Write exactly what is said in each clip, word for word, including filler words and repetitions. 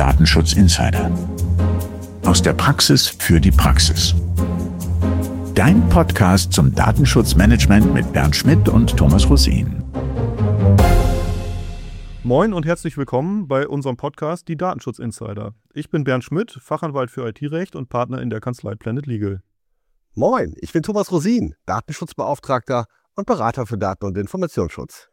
Datenschutz Insider. Aus der Praxis für die Praxis. Dein Podcast zum Datenschutzmanagement mit Bernd Schmidt und Thomas Rosin. Moin und herzlich willkommen bei unserem Podcast Die Datenschutz Insider. Ich bin Bernd Schmidt, Fachanwalt für I T-Recht und Partner in der Kanzlei Planet Legal. Moin, ich bin Thomas Rosin, Datenschutzbeauftragter und Berater für Daten- und Informationsschutz.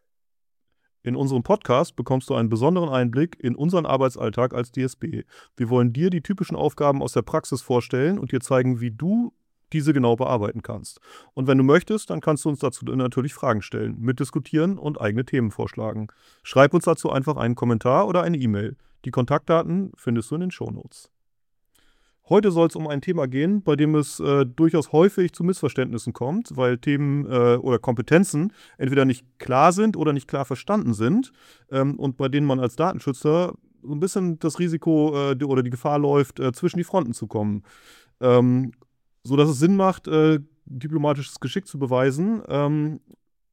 In unserem Podcast bekommst du einen besonderen Einblick in unseren Arbeitsalltag als D S B. Wir wollen dir die typischen Aufgaben aus der Praxis vorstellen und dir zeigen, wie du diese genau bearbeiten kannst. Und wenn du möchtest, dann kannst du uns dazu natürlich Fragen stellen, mitdiskutieren und eigene Themen vorschlagen. Schreib uns dazu einfach einen Kommentar oder eine E-Mail. Die Kontaktdaten findest du in den Shownotes. Heute soll es um ein Thema gehen, bei dem es äh, durchaus häufig zu Missverständnissen kommt, weil Themen äh, oder Kompetenzen entweder nicht klar sind oder nicht klar verstanden sind ähm, und bei denen man als Datenschützer so ein bisschen das Risiko äh, die, oder die Gefahr läuft, äh, zwischen die Fronten zu kommen. Ähm, so dass es Sinn macht, äh, diplomatisches Geschick zu beweisen, ähm,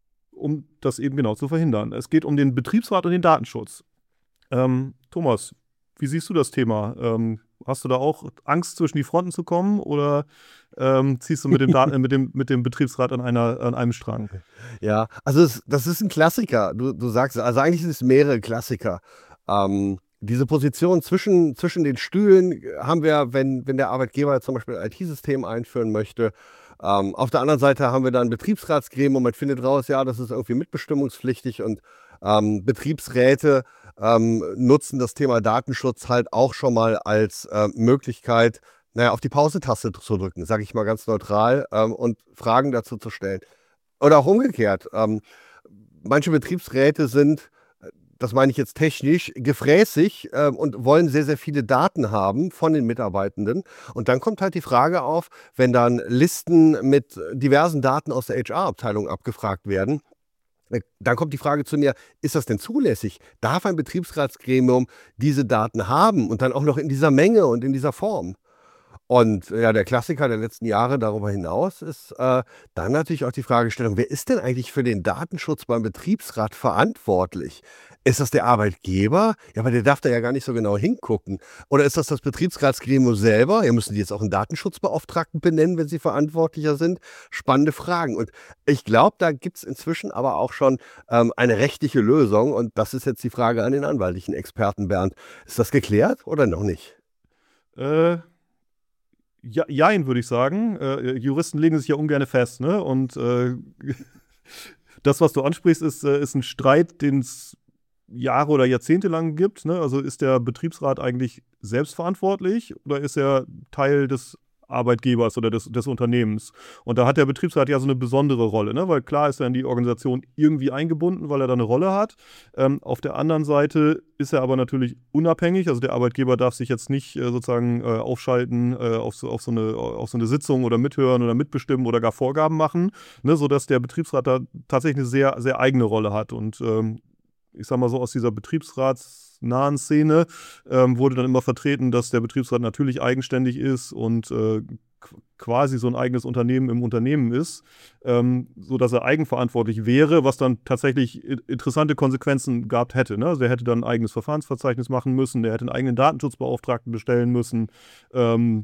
um das eben genau zu verhindern. Es geht um den Betriebsrat und den Datenschutz. Ähm, Thomas, wie siehst du das Thema? Ähm, hast du da auch Angst, zwischen die Fronten zu kommen oder ähm, ziehst du mit dem, Dat- mit dem, mit dem Betriebsrat an, einer, an einem Strang? Ja, also es, das ist ein Klassiker. Du, du sagst, also eigentlich sind es mehrere Klassiker. Ähm, diese Position zwischen, zwischen den Stühlen haben wir, wenn, wenn der Arbeitgeber zum Beispiel ein I T-System einführen möchte. Ähm, auf der anderen Seite haben wir dann ein Betriebsratsgremium. Man findet raus, ja, das ist irgendwie mitbestimmungspflichtig und ähm, Betriebsräte ähm, nutzen das Thema Datenschutz halt auch schon mal als äh, Möglichkeit, naja, auf die Pause-Taste zu drücken, sage ich mal ganz neutral, ähm, und Fragen dazu zu stellen. Oder auch umgekehrt. Ähm, manche Betriebsräte sind, das meine ich jetzt technisch, gefräßig äh, und wollen sehr, sehr viele Daten haben von den Mitarbeitenden. Und dann kommt halt die Frage auf, wenn dann Listen mit diversen Daten aus der H R-Abteilung abgefragt werden, dann kommt die Frage zu mir, ist das denn zulässig? Darf ein Betriebsratsgremium diese Daten haben und dann auch noch in dieser Menge und in dieser Form? Und ja, der Klassiker der letzten Jahre darüber hinaus ist äh, dann natürlich auch die Fragestellung, wer ist denn eigentlich für den Datenschutz beim Betriebsrat verantwortlich? Ist das der Arbeitgeber? Ja, aber der darf da ja gar nicht so genau hingucken. Oder ist das das Betriebsratsgremium selber? Ja, müssen die jetzt auch einen Datenschutzbeauftragten benennen, wenn sie verantwortlicher sind? Spannende Fragen. Und ich glaube, da gibt es inzwischen aber auch schon ähm, eine rechtliche Lösung. Und das ist jetzt die Frage an den anwaltlichen Experten, Bernd. Ist das geklärt oder noch nicht? Äh... Ja, jein, würde ich sagen. Äh, Juristen legen sich ja ungern fest, ne? Und äh, das, was du ansprichst, ist, äh, ist ein Streit, den es Jahre oder Jahrzehnte lang gibt, ne? Also ist der Betriebsrat eigentlich selbstverantwortlich oder ist er Teil des Arbeitgebers oder des, des Unternehmens? Und da hat der Betriebsrat ja so eine besondere Rolle, ne? Weil klar ist er in die Organisation irgendwie eingebunden, weil er da eine Rolle hat. Ähm, auf der anderen Seite ist er aber natürlich unabhängig. Also der Arbeitgeber darf sich jetzt nicht äh, sozusagen äh, aufschalten äh, auf, so, auf, so eine, auf so eine Sitzung oder mithören oder mitbestimmen oder gar Vorgaben machen, ne? Sodass der Betriebsrat da tatsächlich eine sehr, sehr eigene Rolle hat. Und ähm, ich sag mal so, aus dieser betriebsratsnahen Szene ähm, wurde dann immer vertreten, dass der Betriebsrat natürlich eigenständig ist und äh, quasi so ein eigenes Unternehmen im Unternehmen ist, ähm, sodass er eigenverantwortlich wäre, was dann tatsächlich interessante Konsequenzen gehabt hätte. Ne? Also er hätte dann ein eigenes Verfahrensverzeichnis machen müssen, der hätte einen eigenen Datenschutzbeauftragten bestellen müssen. Ähm,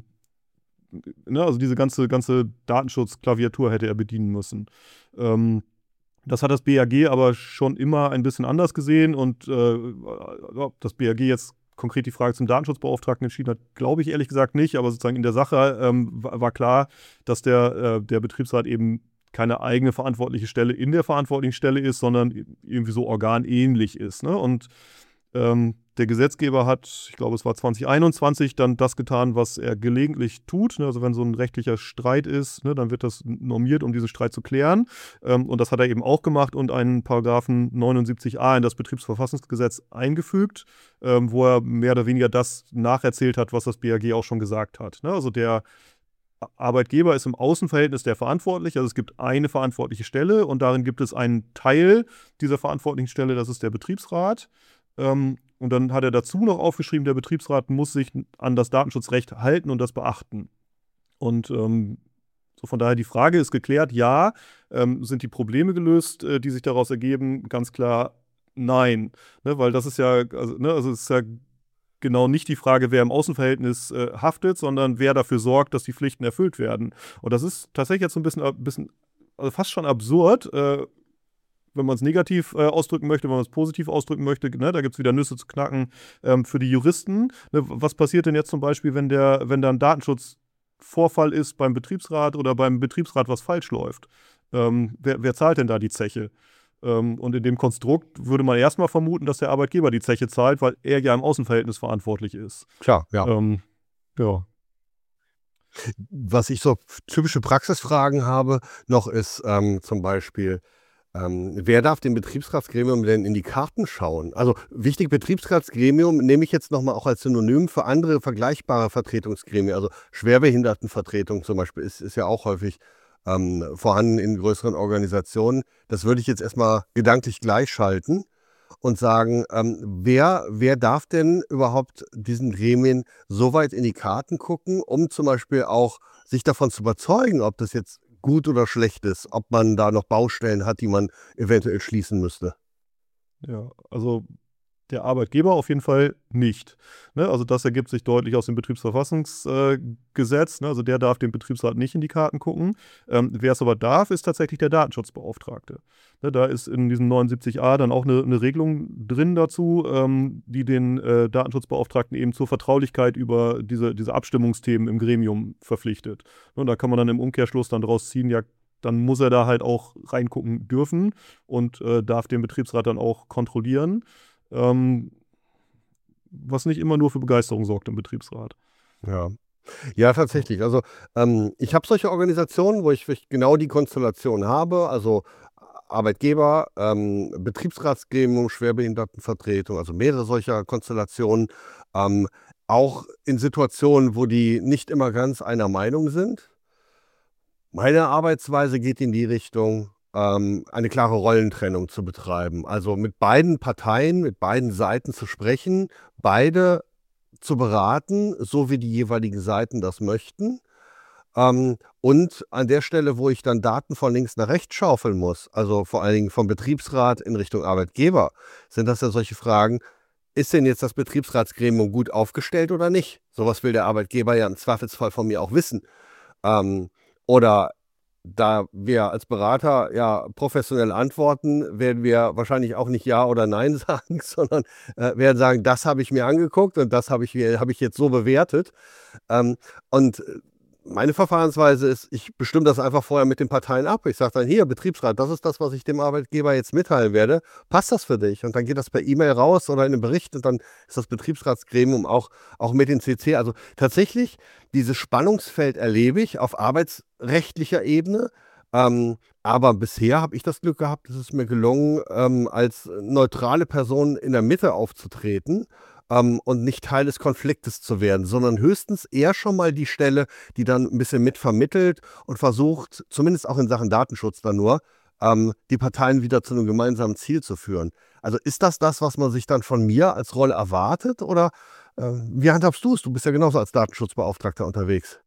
ne? Also diese ganze, ganze Datenschutzklaviatur hätte er bedienen müssen. Ähm, Das hat das B A G aber schon immer ein bisschen anders gesehen und äh, ob das B A G jetzt konkret die Frage zum Datenschutzbeauftragten entschieden hat, glaube ich ehrlich gesagt nicht, aber sozusagen in der Sache ähm, war, war klar, dass der, äh, der Betriebsrat eben keine eigene verantwortliche Stelle in der verantwortlichen Stelle ist, sondern irgendwie so organähnlich ist, ne? Und ähm, der Gesetzgeber hat, ich glaube, es war zwanzig einundzwanzig, dann das getan, was er gelegentlich tut. Ne? Also wenn so ein rechtlicher Streit ist, ne, dann wird das normiert, um diesen Streit zu klären. Ähm, und das hat er eben auch gemacht und einen Paragraphen neunundsiebzig a in das Betriebsverfassungsgesetz eingefügt, ähm, wo er mehr oder weniger das nacherzählt hat, was das B A G auch schon gesagt hat. Ne? Also der Arbeitgeber ist im Außenverhältnis der verantwortlich. Also es gibt eine verantwortliche Stelle und darin gibt es einen Teil dieser verantwortlichen Stelle, das ist der Betriebsrat. Ähm, und dann hat er dazu noch aufgeschrieben, der Betriebsrat muss sich an das Datenschutzrecht halten und das beachten. Und ähm, so von daher die Frage ist geklärt, ja, ähm, sind die Probleme gelöst, äh, die sich daraus ergeben? Ganz klar, nein. Ne, weil das ist ja, also, ne, also es ist ja genau nicht die Frage, wer im Außenverhältnis äh, haftet, sondern wer dafür sorgt, dass die Pflichten erfüllt werden. Und das ist tatsächlich jetzt so ein bisschen, ein bisschen also fast schon absurd, äh, wenn man es negativ äh, ausdrücken möchte, wenn man es positiv ausdrücken möchte, ne, da gibt es wieder Nüsse zu knacken ähm, für die Juristen. Ne, was passiert denn jetzt zum Beispiel, wenn, der, wenn da ein Datenschutzvorfall ist beim Betriebsrat oder beim Betriebsrat was falsch läuft? Ähm, wer, wer zahlt denn da die Zeche? Ähm, und in dem Konstrukt würde man erstmal vermuten, dass der Arbeitgeber die Zeche zahlt, weil er ja im Außenverhältnis verantwortlich ist. Klar, ja. Ähm, ja. Was ich so typische Praxisfragen habe noch ist ähm, zum Beispiel, ähm, wer darf dem Betriebsratsgremium denn in die Karten schauen? Also wichtig, Betriebsratsgremium nehme ich jetzt nochmal auch als Synonym für andere vergleichbare Vertretungsgremien. Also Schwerbehindertenvertretung zum Beispiel ist, ist ja auch häufig ähm, vorhanden in größeren Organisationen. Das würde ich jetzt erstmal gedanklich gleichschalten und sagen, ähm, wer, wer darf denn überhaupt diesen Gremien so weit in die Karten gucken, um zum Beispiel auch sich davon zu überzeugen, ob das jetzt gut oder schlecht ist, ob man da noch Baustellen hat, die man eventuell schließen müsste? Ja, also der Arbeitgeber auf jeden Fall nicht. Ne? Also das ergibt sich deutlich aus dem Betriebsverfassungsgesetz. Äh, ne? Also der darf dem Betriebsrat nicht in die Karten gucken. Ähm, wer es aber darf, ist tatsächlich der Datenschutzbeauftragte. Ne? Da ist in diesem neunundsiebzig a dann auch eine, eine Regelung drin dazu, ähm, die den äh, Datenschutzbeauftragten eben zur Vertraulichkeit über diese, diese Abstimmungsthemen im Gremium verpflichtet. Ne? Und da kann man dann im Umkehrschluss dann daraus ziehen, ja, dann muss er da halt auch reingucken dürfen und äh, darf den Betriebsrat dann auch kontrollieren. Ähm, was nicht immer nur für Begeisterung sorgt im Betriebsrat. Ja, ja, tatsächlich. Also ähm, ich habe solche Organisationen, wo ich, wo ich genau die Konstellation habe, also Arbeitgeber, ähm, Betriebsratsgremium, Schwerbehindertenvertretung, also mehrere solcher Konstellationen, ähm, auch in Situationen, wo die nicht immer ganz einer Meinung sind. Meine Arbeitsweise geht in die Richtung, ähm, eine klare Rollentrennung zu betreiben. Also mit beiden Parteien, mit beiden Seiten zu sprechen, beide zu beraten, so wie die jeweiligen Seiten das möchten. Ähm, und an der Stelle, wo ich dann Daten von links nach rechts schaufeln muss, also vor allen Dingen vom Betriebsrat in Richtung Arbeitgeber, sind das ja solche Fragen, ist denn jetzt das Betriebsratsgremium gut aufgestellt oder nicht? Sowas will der Arbeitgeber ja im Zweifelsfall von mir auch wissen. Ähm, oder da wir als Berater ja professionell antworten, werden wir wahrscheinlich auch nicht Ja oder Nein sagen, sondern äh, werden sagen, das habe ich mir angeguckt und das habe ich, hab ich jetzt so bewertet. Ähm, und meine Verfahrensweise ist, ich bestimme das einfach vorher mit den Parteien ab. Ich sage dann, hier, Betriebsrat, das ist das, was ich dem Arbeitgeber jetzt mitteilen werde. Passt das für dich? Und dann geht das per E-Mail raus oder in einem Bericht und dann ist das Betriebsratsgremium auch, auch mit in C C. Also tatsächlich, dieses Spannungsfeld erlebe ich auf arbeitsrechtlicher Ebene. Ähm, aber bisher habe ich das Glück gehabt, es ist mir gelungen, ähm, als neutrale Person in der Mitte aufzutreten. Ähm, und nicht Teil des Konfliktes zu werden, sondern höchstens eher schon mal die Stelle, die dann ein bisschen mitvermittelt und versucht, zumindest auch in Sachen Datenschutz dann nur, ähm, die Parteien wieder zu einem gemeinsamen Ziel zu führen. Also ist das das, was man sich dann von mir als Rolle erwartet oder äh, wie handhabst du es? Du bist ja genauso als Datenschutzbeauftragter unterwegs.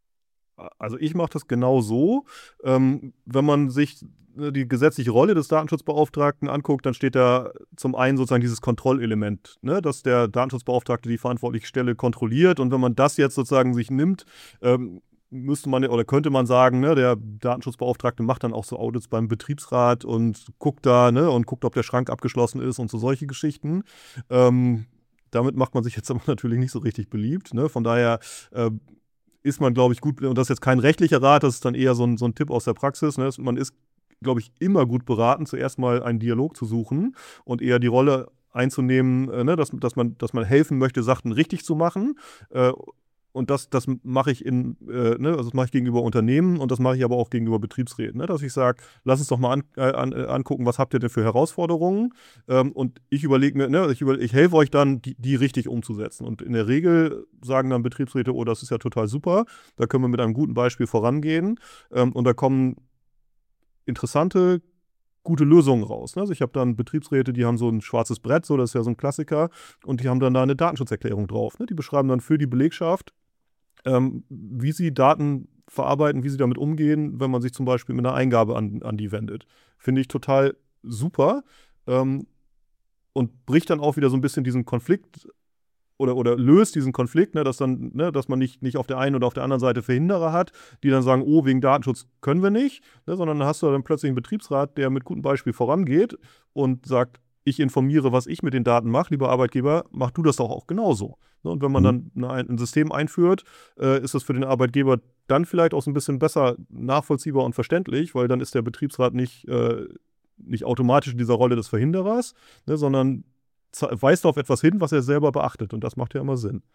Also ich mache das genau so. Ähm, wenn man sich die gesetzliche Rolle des Datenschutzbeauftragten anguckt, dann steht da zum einen sozusagen dieses Kontrollelement, ne, dass der Datenschutzbeauftragte die verantwortliche Stelle kontrolliert. Und wenn man das jetzt sozusagen sich nimmt, ähm, müsste man oder könnte man sagen, ne, der Datenschutzbeauftragte macht dann auch so Audits beim Betriebsrat und guckt da, ne, und guckt, ob der Schrank abgeschlossen ist und so solche Geschichten. Ähm, damit macht man sich jetzt aber natürlich nicht so richtig beliebt. Ne? Von daher äh, ist man, glaube ich, gut, und das ist jetzt kein rechtlicher Rat, das ist dann eher so ein, so ein Tipp aus der Praxis. Ne? Man ist, glaube ich, immer gut beraten, zuerst mal einen Dialog zu suchen und eher die Rolle einzunehmen, äh, ne? dass, dass, man, dass man helfen möchte, Sachen richtig zu machen. Äh, und das, das mache ich in, äh, ne? also das mache ich gegenüber Unternehmen und das mache ich aber auch gegenüber Betriebsräten. Ne? Dass ich sage, lass uns doch mal an, äh, an, äh, angucken, was habt ihr denn für Herausforderungen? Ähm, und ich überlege mir, ne? ich, über, ich helfe euch dann, die, die richtig umzusetzen. Und in der Regel sagen dann Betriebsräte, oh, das ist ja total super, da können wir mit einem guten Beispiel vorangehen. Ähm, und da kommen interessante, gute Lösungen raus. Ne? Also ich habe dann Betriebsräte, die haben so ein schwarzes Brett, so, das ist ja so ein Klassiker, und die haben dann da eine Datenschutzerklärung drauf. Ne? Die beschreiben dann für die Belegschaft, ähm, wie sie Daten verarbeiten, wie sie damit umgehen, wenn man sich zum Beispiel mit einer Eingabe an, an die wendet. Finde ich total super ähm, und bricht dann auch wieder so ein bisschen diesen Konflikt oder, oder löst diesen Konflikt, ne, dass dann, ne, dass man nicht, nicht auf der einen oder auf der anderen Seite Verhinderer hat, die dann sagen, oh, wegen Datenschutz können wir nicht, ne, sondern dann hast du dann plötzlich einen Betriebsrat, der mit gutem Beispiel vorangeht und sagt, ich informiere, was ich mit den Daten mache, lieber Arbeitgeber, mach du das doch auch genauso. Ne, und wenn man dann eine, ein System einführt, äh, ist das für den Arbeitgeber dann vielleicht auch so ein bisschen besser nachvollziehbar und verständlich, weil dann ist der Betriebsrat nicht, äh, nicht automatisch in dieser Rolle des Verhinderers, ne, sondern weist auf etwas hin, was er selber beachtet. Und das macht ja immer Sinn.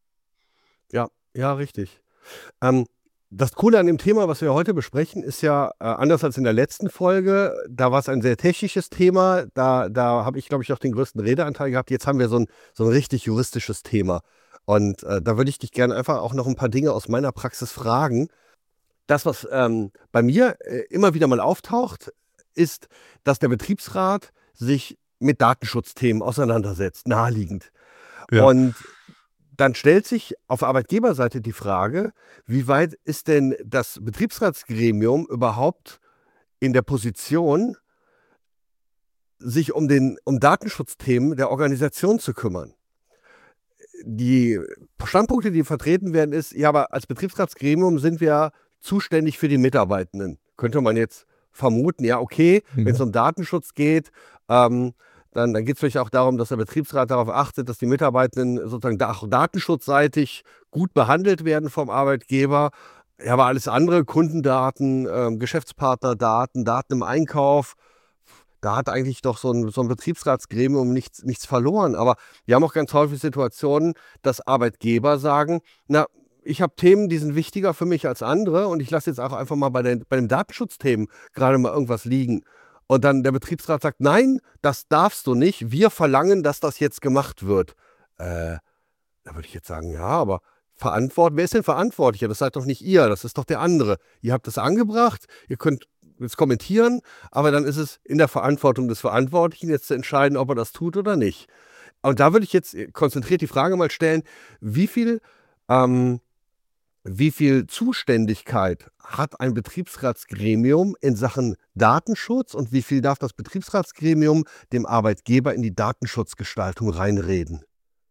Ja, ja, richtig. Ähm, das Coole an dem Thema, was wir heute besprechen, ist ja äh, anders als in der letzten Folge. Da war es ein sehr technisches Thema. Da, da habe ich, glaube ich, auch den größten Redeanteil gehabt. Jetzt haben wir so ein, so ein richtig juristisches Thema. Und äh, da würde ich dich gerne einfach auch noch ein paar Dinge aus meiner Praxis fragen. Das, was ähm, bei mir äh, immer wieder mal auftaucht, ist, dass der Betriebsrat sich mit Datenschutzthemen auseinandersetzt, naheliegend. Ja. Und dann stellt sich auf Arbeitgeberseite die Frage, wie weit ist denn das Betriebsratsgremium überhaupt in der Position, sich um, den, um Datenschutzthemen der Organisation zu kümmern? Die Standpunkte, die vertreten werden, ist, ja, aber als Betriebsratsgremium sind wir zuständig für die Mitarbeitenden. Könnte man jetzt vermuten, ja, okay, Mhm. wenn es um Datenschutz geht, ähm, dann, dann geht es vielleicht auch darum, dass der Betriebsrat darauf achtet, dass die Mitarbeitenden sozusagen da, auch datenschutzseitig gut behandelt werden vom Arbeitgeber. Ja, aber alles andere, Kundendaten, ähm, Geschäftspartnerdaten, Daten im Einkauf, da hat eigentlich doch so ein, so ein Betriebsratsgremium nichts, nichts verloren. Aber wir haben auch ganz häufig Situationen, dass Arbeitgeber sagen, na, ich habe Themen, die sind wichtiger für mich als andere und ich lasse jetzt auch einfach mal bei den, bei den Datenschutzthemen gerade mal irgendwas liegen. Und dann der Betriebsrat sagt, nein, das darfst du nicht, wir verlangen, dass das jetzt gemacht wird. Äh, da würde ich jetzt sagen, ja, aber verantwort, wer ist denn verantwortlicher? Das seid doch nicht ihr, das ist doch der andere. Ihr habt das angebracht, ihr könnt jetzt kommentieren, aber dann ist es in der Verantwortung des Verantwortlichen, jetzt zu entscheiden, ob er das tut oder nicht. Und da würde ich jetzt konzentriert die Frage mal stellen, wie viel, ähm, wie viel Zuständigkeit hat ein Betriebsratsgremium in Sachen Datenschutz und wie viel darf das Betriebsratsgremium dem Arbeitgeber in die Datenschutzgestaltung reinreden?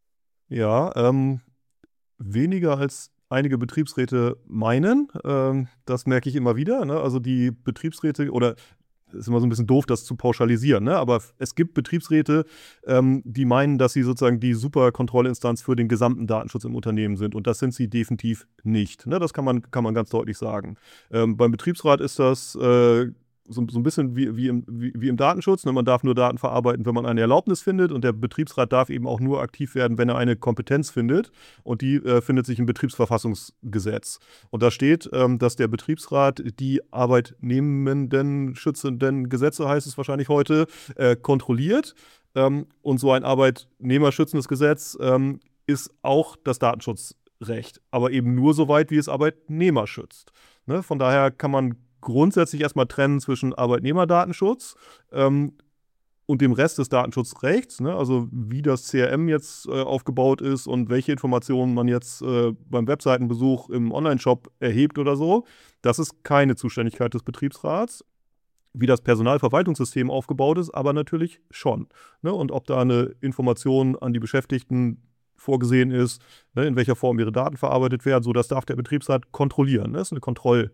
Ja, ähm, weniger als einige Betriebsräte meinen. Ähm, das merke ich immer wieder. Ne? Also die Betriebsräte oder ist immer so ein bisschen doof, das zu pauschalisieren, ne? Aber es gibt Betriebsräte, ähm, die meinen, dass sie sozusagen die Superkontrollinstanz für den gesamten Datenschutz im Unternehmen sind. Und das sind sie definitiv nicht. Ne? Das kann man, kann man ganz deutlich sagen. Ähm, beim Betriebsrat ist das äh, so, so ein bisschen wie, wie, im, wie, wie im Datenschutz. Ne? Man darf nur Daten verarbeiten, wenn man eine Erlaubnis findet. Und der Betriebsrat darf eben auch nur aktiv werden, wenn er eine Kompetenz findet. Und die äh, findet sich im Betriebsverfassungsgesetz. Und da steht, ähm, dass der Betriebsrat die arbeitnehmenden schützenden Gesetze, heißt es wahrscheinlich heute, äh, kontrolliert. Ähm, und so ein arbeitnehmerschützendes Gesetz ähm, ist auch das Datenschutzrecht. Aber eben nur so weit, wie es Arbeitnehmer schützt. Ne? Von daher kann man grundsätzlich erstmal trennen zwischen Arbeitnehmerdatenschutz ähm, und dem Rest des Datenschutzrechts, ne? Also wie das C R M jetzt äh, aufgebaut ist und welche Informationen man jetzt äh, beim Webseitenbesuch im Online-Shop erhebt oder so. Das ist keine Zuständigkeit des Betriebsrats. Wie das Personalverwaltungssystem aufgebaut ist, aber natürlich schon. Ne? Und ob da eine Information an die Beschäftigten vorgesehen ist, ne, in welcher Form ihre Daten verarbeitet werden, so das darf der Betriebsrat kontrollieren. Ne? Das ist eine Kontroll-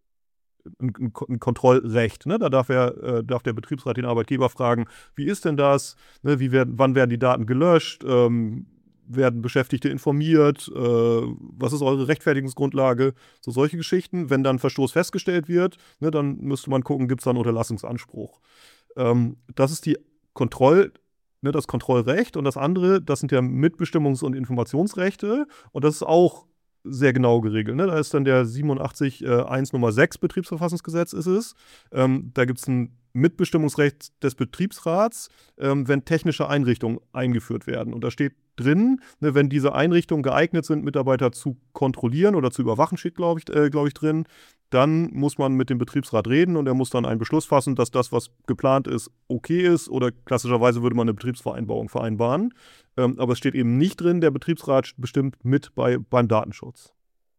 Ein, ein Kontrollrecht. Ne? Da darf, er, äh, darf der Betriebsrat den Arbeitgeber fragen, wie ist denn das? Ne? Wie werden, wann werden die Daten gelöscht? Ähm, werden Beschäftigte informiert? Äh, was ist eure Rechtfertigungsgrundlage? So solche Geschichten. Wenn dann Verstoß festgestellt wird, ne, dann müsste man gucken, gibt es da einen Unterlassungsanspruch. Ähm, das ist die Kontroll, ne, das Kontrollrecht. Und das andere, das sind ja Mitbestimmungs- und Informationsrechte. Und das ist auch sehr genau geregelt. Ne? Da ist dann der siebenundachtzig eins Nummer sechs Betriebsverfassungsgesetz ist es. Ähm, da gibt es ein Mitbestimmungsrecht des Betriebsrats, ähm, wenn technische Einrichtungen eingeführt werden. Und da steht drin, ne, wenn diese Einrichtungen geeignet sind, Mitarbeiter zu kontrollieren oder zu überwachen, steht, glaube ich, äh, glaub ich, drin, dann muss man mit dem Betriebsrat reden und er muss dann einen Beschluss fassen, dass das, was geplant ist, okay ist, oder klassischerweise würde man eine Betriebsvereinbarung vereinbaren. Ähm, aber es steht eben nicht drin, der Betriebsrat bestimmt mit bei, beim Datenschutz.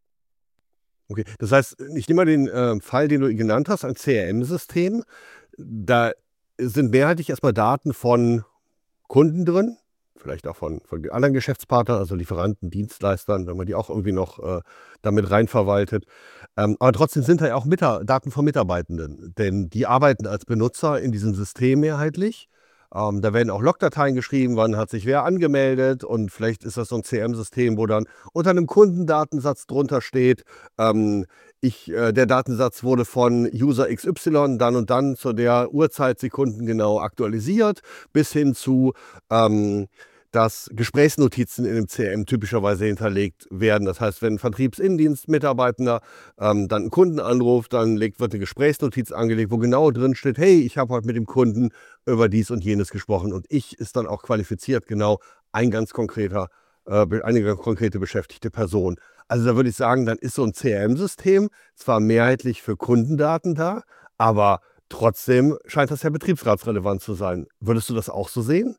Okay, das heißt, ich nehme mal den äh, Fall, den du genannt hast, ein C R M-System. Da sind mehrheitlich erstmal Daten von Kunden drin, vielleicht auch von, von anderen Geschäftspartnern, also Lieferanten, Dienstleistern, wenn man die auch irgendwie noch äh, damit reinverwaltet. Ähm, aber trotzdem sind da ja auch Mita- Daten von Mitarbeitenden, denn die arbeiten als Benutzer in diesem System mehrheitlich. Ähm, da werden auch Logdateien geschrieben, wann hat sich wer angemeldet, und vielleicht ist das so ein C R M-System, wo dann unter einem Kundendatensatz drunter steht, ähm, ich, äh, der Datensatz wurde von User X Y dann und dann zu der Uhrzeit sekundengenau aktualisiert, bis hin zu, ähm, dass Gesprächsnotizen in dem C R M typischerweise hinterlegt werden. Das heißt, wenn ein Vertriebsinnendienstmitarbeitender ähm, dann einen Kunden anruft, dann legt, wird eine Gesprächsnotiz angelegt, wo genau drin steht, hey, ich habe heute mit dem Kunden über dies und jenes gesprochen, und ich ist dann auch qualifiziert, genau ein ganz konkreter, äh, eine ganz konkrete beschäftigte Person. Also da würde ich sagen, dann ist so ein C R M-System zwar mehrheitlich für Kundendaten da, aber trotzdem scheint das ja betriebsratsrelevant zu sein. Würdest du das auch so sehen?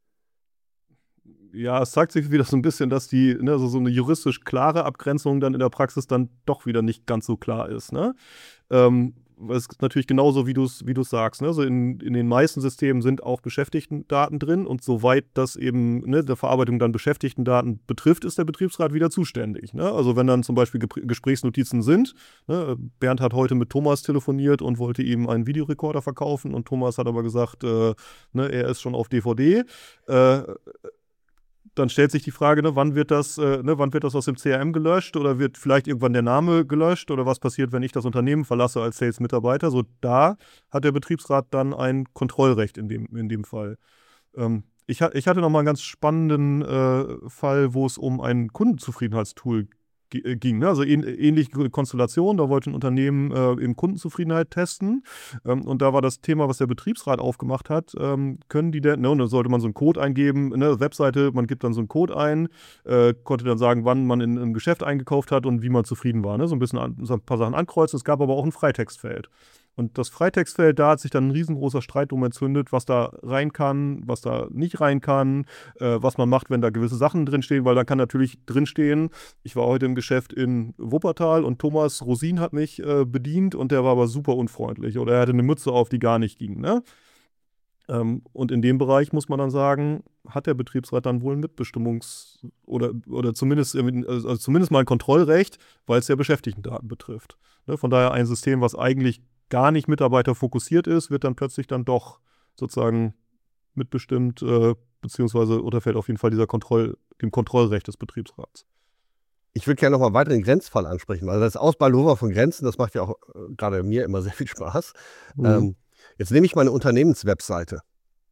Ja, es zeigt sich wieder so ein bisschen, dass die, ne, also so eine juristisch klare Abgrenzung dann in der Praxis dann doch wieder nicht ganz so klar ist, ne? Ähm, weil es ist natürlich genauso, wie du es wie du's sagst, ne? Also in, in den meisten Systemen sind auch Beschäftigtendaten drin, und soweit das eben, ne, der Verarbeitung dann Beschäftigtendaten betrifft, ist der Betriebsrat wieder zuständig, ne? Also wenn dann zum Beispiel Gepr- Gesprächsnotizen sind, ne, Bernd hat heute mit Thomas telefoniert und wollte ihm einen Videorekorder verkaufen, und Thomas hat aber gesagt, äh, ne, er ist schon auf D V D, äh, dann stellt sich die Frage, ne, wann wird das, äh, ne, wann wird das aus dem C R M gelöscht, oder wird vielleicht irgendwann der Name gelöscht, oder was passiert, wenn ich das Unternehmen verlasse als Sales-Mitarbeiter? So, da hat der Betriebsrat dann ein Kontrollrecht in dem, in dem Fall. Ähm, ich, ha- ich hatte noch mal einen ganz spannenden äh, Fall, wo es um ein Kundenzufriedenheitstool gi- äh, ging. Ne? Also ähn, ähnliche Konstellation, da wollte ein Unternehmen äh, eben Kundenzufriedenheit testen. Ähm, und da war das Thema, was der Betriebsrat aufgemacht hat, ähm, können die denn, ne, und da sollte man so einen Code eingeben, ne, Webseite, man gibt dann so einen Code ein, äh, konnte dann sagen, wann man in einem Geschäft eingekauft hat und wie man zufrieden war. Ne? So ein bisschen an, so ein paar Sachen ankreuzen. Es gab aber auch ein Freitextfeld. Und das Freitextfeld, da hat sich dann ein riesengroßer Streit drum entzündet, was da rein kann, was da nicht rein kann, äh, was man macht, wenn da gewisse Sachen drinstehen, weil dann kann natürlich drinstehen, ich war heute im Geschäft in Wuppertal und Thomas Rosin hat mich äh, bedient, und der war aber super unfreundlich, oder er hatte eine Mütze auf, die gar nicht ging, ne? Ähm, und in dem Bereich muss man dann sagen, hat der Betriebsrat dann wohl ein Mitbestimmungs- oder, oder zumindest, irgendwie- also zumindest mal ein Kontrollrecht, weil es ja Beschäftigtendaten betrifft. Ne? Von daher ein System, was eigentlich gar nicht mitarbeiterfokussiert ist, wird dann plötzlich dann doch sozusagen mitbestimmt, äh, beziehungsweise unterfällt auf jeden Fall dieser Kontroll, dem Kontrollrecht des Betriebsrats. Ich würde gerne noch mal einen weiteren Grenzfall ansprechen, weil das Ausbaldowern von Grenzen, das macht ja auch äh, gerade mir immer sehr viel Spaß. Mhm. Ähm, jetzt nehme ich meine Unternehmenswebseite.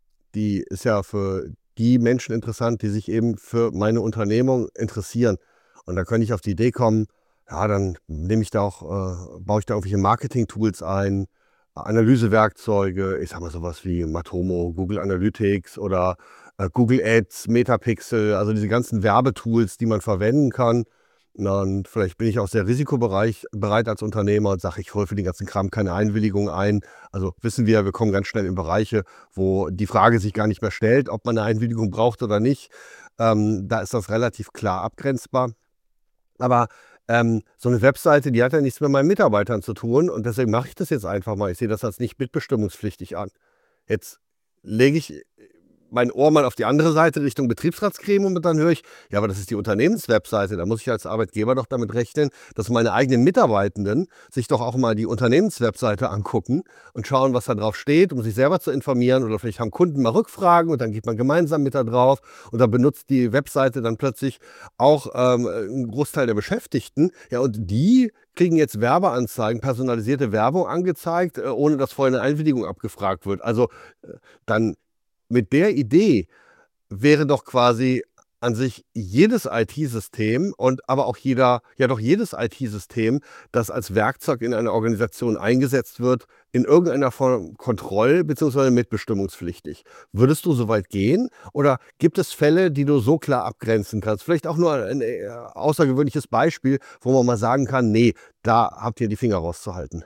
Die ist ja für die Menschen interessant, die sich eben für meine Unternehmung interessieren. Und da könnte ich auf die Idee kommen, ja, dann nehme ich da auch, äh, baue ich da irgendwelche Marketing-Tools ein, Analysewerkzeuge, ich sag mal sowas wie Matomo, Google Analytics oder äh, Google Ads, Metapixel, also diese ganzen Werbetools, die man verwenden kann. Na, und vielleicht bin ich auch sehr risikobereit bereit als Unternehmer und sage, ich hole für den ganzen Kram keine Einwilligung ein. Also wissen wir, wir kommen ganz schnell in Bereiche, wo die Frage sich gar nicht mehr stellt, ob man eine Einwilligung braucht oder nicht. Ähm, da ist das relativ klar abgrenzbar. Aber ähm, so eine Webseite, die hat ja nichts mit meinen Mitarbeitern zu tun, und deswegen mache ich das jetzt einfach mal. Ich sehe das als nicht mitbestimmungspflichtig an. Jetzt lege ich mein Ohr mal auf die andere Seite Richtung Betriebsratsgremium, und dann höre ich, ja, aber das ist die Unternehmenswebseite. Da muss ich als Arbeitgeber doch damit rechnen, dass meine eigenen Mitarbeitenden sich doch auch mal die Unternehmenswebseite angucken und schauen, was da drauf steht, um sich selber zu informieren. Oder vielleicht haben Kunden mal Rückfragen, und dann geht man gemeinsam mit da drauf, und dann benutzt die Webseite dann plötzlich auch ähm, ein Großteil der Beschäftigten. Ja, und die kriegen jetzt Werbeanzeigen, personalisierte Werbung angezeigt, äh, ohne dass vorher eine Einwilligung abgefragt wird. Also äh, dann mit der Idee wäre doch quasi an sich jedes I T-System, und aber auch jeder, ja doch jedes I T-System, das als Werkzeug in einer Organisation eingesetzt wird, in irgendeiner Form kontroll- bzw. mitbestimmungspflichtig. Würdest du so weit gehen? Oder gibt es Fälle, die du so klar abgrenzen kannst? Vielleicht auch nur ein äh, außergewöhnliches Beispiel, wo man mal sagen kann, nee, da habt ihr die Finger rauszuhalten.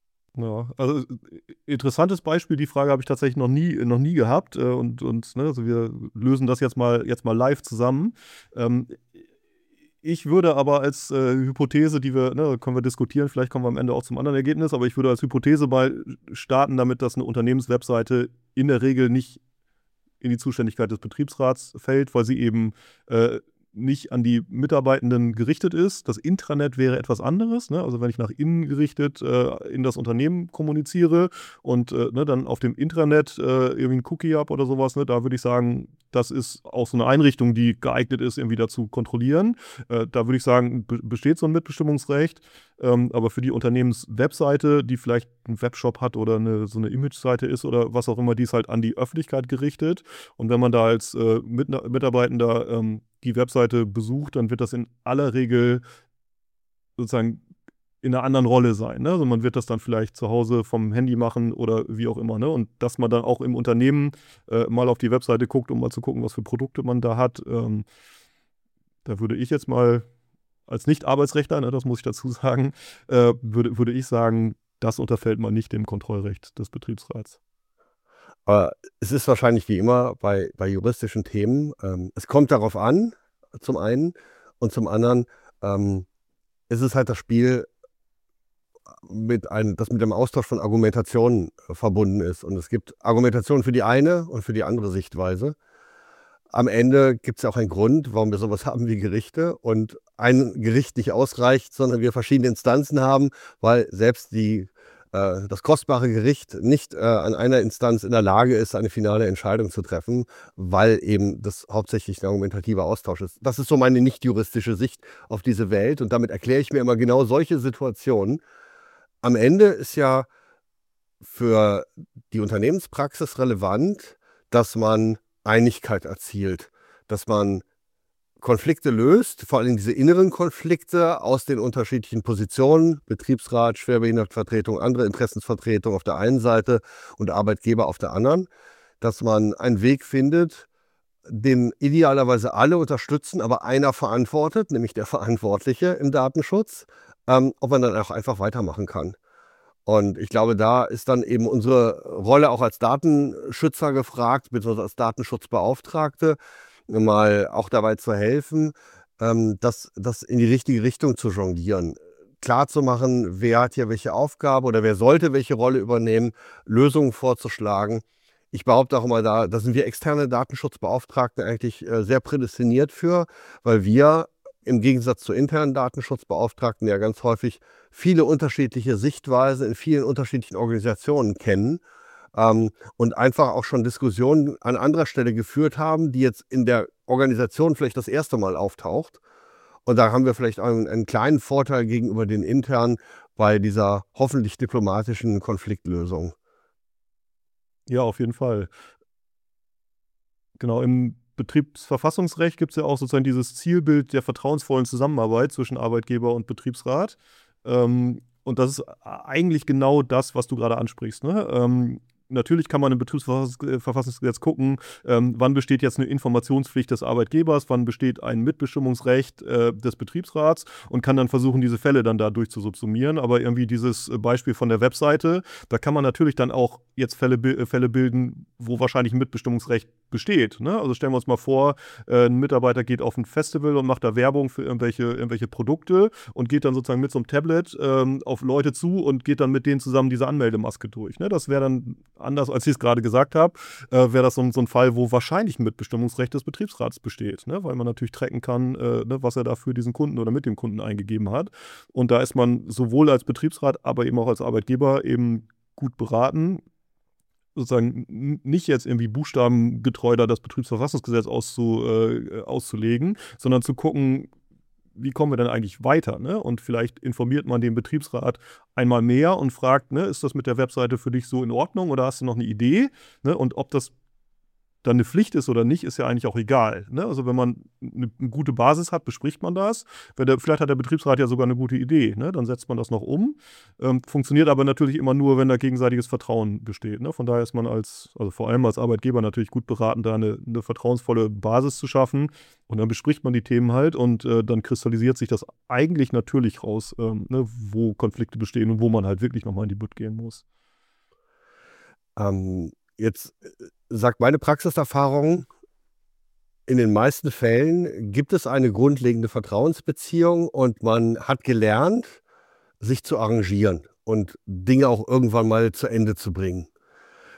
Ja, also äh, interessantes Beispiel, die Frage habe ich tatsächlich noch nie, noch nie gehabt, äh, und, und ne, also wir lösen das jetzt mal, jetzt mal live zusammen. Ähm, ich würde aber als äh, Hypothese, die wir, ne, können wir diskutieren, vielleicht kommen wir am Ende auch zum anderen Ergebnis, aber ich würde als Hypothese mal starten damit, dass eine Unternehmenswebseite in der Regel nicht in die Zuständigkeit des Betriebsrats fällt, weil sie eben äh, nicht an die Mitarbeitenden gerichtet ist. Das Intranet wäre etwas anderes, ne? Also wenn ich nach innen gerichtet äh, in das Unternehmen kommuniziere und äh, ne, dann auf dem Intranet äh, irgendwie ein Cookie habe oder sowas, ne, da würde ich sagen, das ist auch so eine Einrichtung, die geeignet ist, irgendwie dazu kontrollieren. Äh, da würde ich sagen, be- besteht so ein Mitbestimmungsrecht. Ähm, aber für die Unternehmenswebseite, die vielleicht einen Webshop hat oder eine, so eine Image-Seite ist oder was auch immer, die ist halt an die Öffentlichkeit gerichtet. Und wenn man da als äh, Mit Mitarbeitender ähm, die Webseite besucht, dann wird das in aller Regel sozusagen in einer anderen Rolle sein. Ne? Also man wird das dann vielleicht zu Hause vom Handy machen oder wie auch immer. Ne? Und dass man dann auch im Unternehmen äh, mal auf die Webseite guckt, um mal zu gucken, was für Produkte man da hat. Ähm, da würde ich jetzt mal als Nicht-Arbeitsrechtler, ne, das muss ich dazu sagen, äh, würde, würde ich sagen, das unterfällt mal nicht dem Kontrollrecht des Betriebsrats. Aber es ist wahrscheinlich wie immer bei, bei juristischen Themen, ähm, es kommt darauf an, zum einen, und zum anderen ähm, ist es halt das Spiel, mit einem, das mit dem Austausch von Argumentationen äh, verbunden ist. Und es gibt Argumentationen für die eine und für die andere Sichtweise. Am Ende gibt es ja auch einen Grund, warum wir sowas haben wie Gerichte und ein Gericht nicht ausreicht, sondern wir verschiedene Instanzen haben, weil selbst die, äh, das kostbare Gericht nicht äh, an einer Instanz in der Lage ist, eine finale Entscheidung zu treffen, weil eben das hauptsächlich ein argumentativer Austausch ist. Das ist so meine nicht juristische Sicht auf diese Welt und damit erkläre ich mir immer genau solche Situationen. Am Ende ist ja für die Unternehmenspraxis relevant, dass man Einigkeit erzielt, dass man Konflikte löst, vor allem diese inneren Konflikte aus den unterschiedlichen Positionen, Betriebsrat, Schwerbehindertenvertretung, andere Interessensvertretung auf der einen Seite und Arbeitgeber auf der anderen, dass man einen Weg findet, den idealerweise alle unterstützen, aber einer verantwortet, nämlich der Verantwortliche im Datenschutz, ähm, ob man dann auch einfach weitermachen kann. Und ich glaube, da ist dann eben unsere Rolle auch als Datenschützer gefragt, beziehungsweise als Datenschutzbeauftragte, mal auch dabei zu helfen, ähm, das, das in die richtige Richtung zu jonglieren. Klar zu machen, wer hat hier welche Aufgabe oder wer sollte welche Rolle übernehmen, Lösungen vorzuschlagen. Ich behaupte auch immer, da, da sind wir externe Datenschutzbeauftragten eigentlich äh, sehr prädestiniert für, weil wir im Gegensatz zu internen Datenschutzbeauftragten ja ganz häufig viele unterschiedliche Sichtweisen in vielen unterschiedlichen Organisationen kennen ähm, und einfach auch schon Diskussionen an anderer Stelle geführt haben, die jetzt in der Organisation vielleicht das erste Mal auftaucht. Und da haben wir vielleicht einen, einen kleinen Vorteil gegenüber den internen bei dieser hoffentlich diplomatischen Konfliktlösung. Ja, auf jeden Fall. Genau, im Betriebsverfassungsrecht gibt es ja auch sozusagen dieses Zielbild der vertrauensvollen Zusammenarbeit zwischen Arbeitgeber und Betriebsrat. Ähm, und das ist eigentlich genau das, was du gerade ansprichst. Ne? Ähm, natürlich kann man im Betriebsverfassungsgesetz gucken, ähm, wann besteht jetzt eine Informationspflicht des Arbeitgebers, wann besteht ein Mitbestimmungsrecht äh, des Betriebsrats und kann dann versuchen, diese Fälle dann da durchzusubsumieren. Aber irgendwie dieses Beispiel von der Webseite, da kann man natürlich dann auch jetzt Fälle, Fälle bilden, wo wahrscheinlich ein Mitbestimmungsrecht besteht. Ne? Also stellen wir uns mal vor, äh, ein Mitarbeiter geht auf ein Festival und macht da Werbung für irgendwelche, irgendwelche Produkte und geht dann sozusagen mit so einem Tablet ähm, auf Leute zu und geht dann mit denen zusammen diese Anmeldemaske durch. Ne? Das wäre dann anders, als ich es gerade gesagt habe, äh, wäre das so, so ein Fall, wo wahrscheinlich ein Mitbestimmungsrecht des Betriebsrats besteht, ne? Weil man natürlich tracken kann, äh, ne, was er da für diesen Kunden oder mit dem Kunden eingegeben hat. Und da ist man sowohl als Betriebsrat, aber eben auch als Arbeitgeber eben gut beraten, sozusagen nicht jetzt irgendwie buchstabengetreu da das Betriebsverfassungsgesetz auszu, äh, auszulegen, sondern zu gucken, wie kommen wir denn eigentlich weiter? Ne? Und vielleicht informiert man den Betriebsrat einmal mehr und fragt, ne, ist das mit der Webseite für dich so in Ordnung oder hast du noch eine Idee? Ne? Und ob das dann eine Pflicht ist oder nicht, ist ja eigentlich auch egal. Ne? Also wenn man eine, eine gute Basis hat, bespricht man das. Wenn der, vielleicht hat der Betriebsrat ja sogar eine gute Idee. Ne? Dann setzt man das noch um. Ähm, funktioniert aber natürlich immer nur, wenn da gegenseitiges Vertrauen besteht. Ne? Von daher ist man als, also vor allem als Arbeitgeber natürlich gut beraten, da eine, eine vertrauensvolle Basis zu schaffen. Und dann bespricht man die Themen halt und äh, dann kristallisiert sich das eigentlich natürlich raus, ähm, ne, wo Konflikte bestehen und wo man halt wirklich nochmal in die Butt gehen muss. Ähm, jetzt sagt meine Praxiserfahrung, in den meisten Fällen gibt es eine grundlegende Vertrauensbeziehung und man hat gelernt, sich zu arrangieren und Dinge auch irgendwann mal zu Ende zu bringen.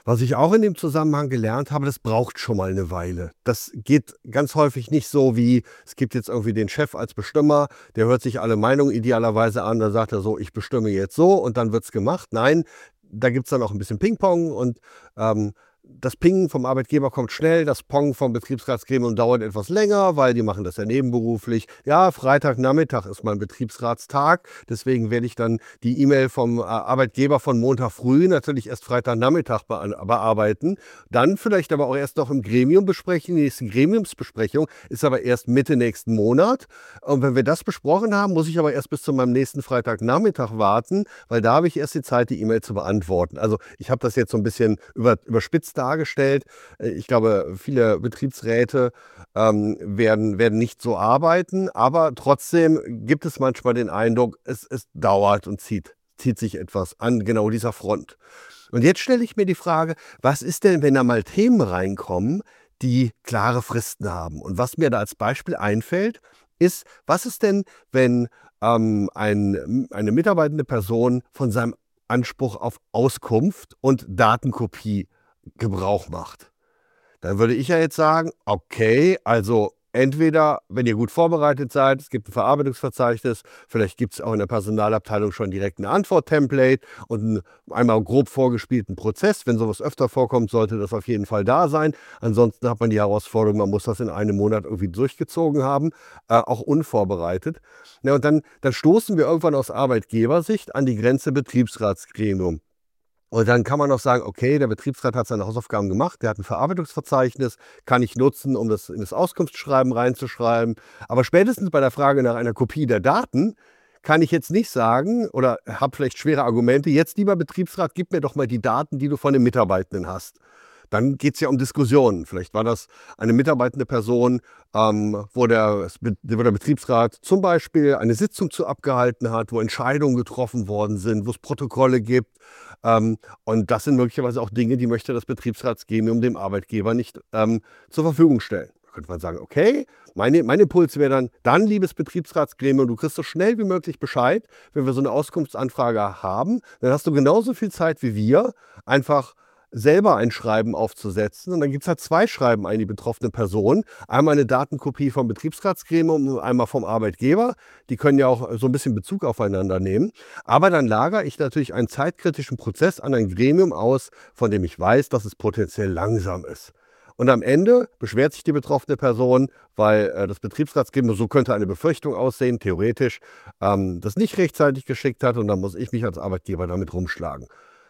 Was ich auch in dem Zusammenhang gelernt habe, das braucht schon mal eine Weile. Das geht ganz häufig nicht so wie, es gibt jetzt irgendwie den Chef als Bestimmer, der hört sich alle Meinungen idealerweise an, dann sagt er so, ich bestimme jetzt so und dann wird's gemacht. Nein, da gibt's dann auch ein bisschen Ping-Pong und ähm, das Ping vom Arbeitgeber kommt schnell, das Pong vom Betriebsratsgremium dauert etwas länger, weil die machen das ja nebenberuflich. Ja, Freitagnachmittag ist mein Betriebsratstag, deswegen werde ich dann die E-Mail vom äh, Arbeitgeber von Montag früh natürlich erst Freitagnachmittag be- bearbeiten, dann vielleicht aber auch erst noch im Gremium besprechen. Die nächste Gremiumsbesprechung ist aber erst Mitte nächsten Monat. Und wenn wir das besprochen haben, muss ich aber erst bis zu meinem nächsten Freitagnachmittag warten, weil da habe ich erst die Zeit, die E-Mail zu beantworten. Also ich habe das jetzt so ein bisschen über, überspitzt dargestellt. Ich glaube, viele Betriebsräte ähm, werden, werden nicht so arbeiten, aber trotzdem gibt es manchmal den Eindruck, es, es dauert und zieht, zieht sich etwas an genau dieser Front. Und jetzt stelle ich mir die Frage, was ist denn, wenn da mal Themen reinkommen, die klare Fristen haben? Und was mir da als Beispiel einfällt, ist, was ist denn, wenn ähm, ein, eine mitarbeitende Person von seinem Anspruch auf Auskunft und Datenkopie Gebrauch macht? Dann würde ich ja jetzt sagen, okay, also entweder, wenn ihr gut vorbereitet seid, es gibt ein Verarbeitungsverzeichnis, vielleicht gibt es auch in der Personalabteilung schon direkt ein Antwort-Template und einen einmal grob vorgespielten Prozess. Wenn sowas öfter vorkommt, sollte das auf jeden Fall da sein. Ansonsten hat man die Herausforderung, man muss das in einem Monat irgendwie durchgezogen haben, äh, auch unvorbereitet. Ja, und dann, dann stoßen wir irgendwann aus Arbeitgebersicht an die Grenze Betriebsratsgremium. Und dann kann man noch sagen, okay, der Betriebsrat hat seine Hausaufgaben gemacht, der hat ein Verarbeitungsverzeichnis, kann ich nutzen, um das in das Auskunftsschreiben reinzuschreiben. Aber spätestens bei der Frage nach einer Kopie der Daten kann ich jetzt nicht sagen oder habe vielleicht schwere Argumente, jetzt lieber Betriebsrat, gib mir doch mal die Daten, die du von den Mitarbeitenden hast. Dann geht es ja um Diskussionen. Vielleicht war das eine mitarbeitende Person, ähm, wo, der, wo der Betriebsrat zum Beispiel eine Sitzung zu abgehalten hat, wo Entscheidungen getroffen worden sind, wo es Protokolle gibt. Ähm, und das sind möglicherweise auch Dinge, die möchte das Betriebsratsgremium dem Arbeitgeber nicht ähm, zur Verfügung stellen. Da könnte man sagen, okay, meine, mein Impuls wäre dann, dann, liebes Betriebsratsgremium, du kriegst so schnell wie möglich Bescheid, wenn wir so eine Auskunftsanfrage haben. Dann hast du genauso viel Zeit wie wir, einfach selber ein Schreiben aufzusetzen. Und dann gibt es halt zwei Schreiben an die betroffene Person. Einmal eine Datenkopie vom Betriebsratsgremium und einmal vom Arbeitgeber. Die können ja auch so ein bisschen Bezug aufeinander nehmen. Aber dann lagere ich natürlich einen zeitkritischen Prozess an ein Gremium aus, von dem ich weiß, dass es potenziell langsam ist. Und am Ende beschwert sich die betroffene Person, weil äh, das Betriebsratsgremium, so könnte eine Befürchtung aussehen, theoretisch, ähm, das nicht rechtzeitig geschickt hat. Und dann muss ich mich als Arbeitgeber damit rumschlagen.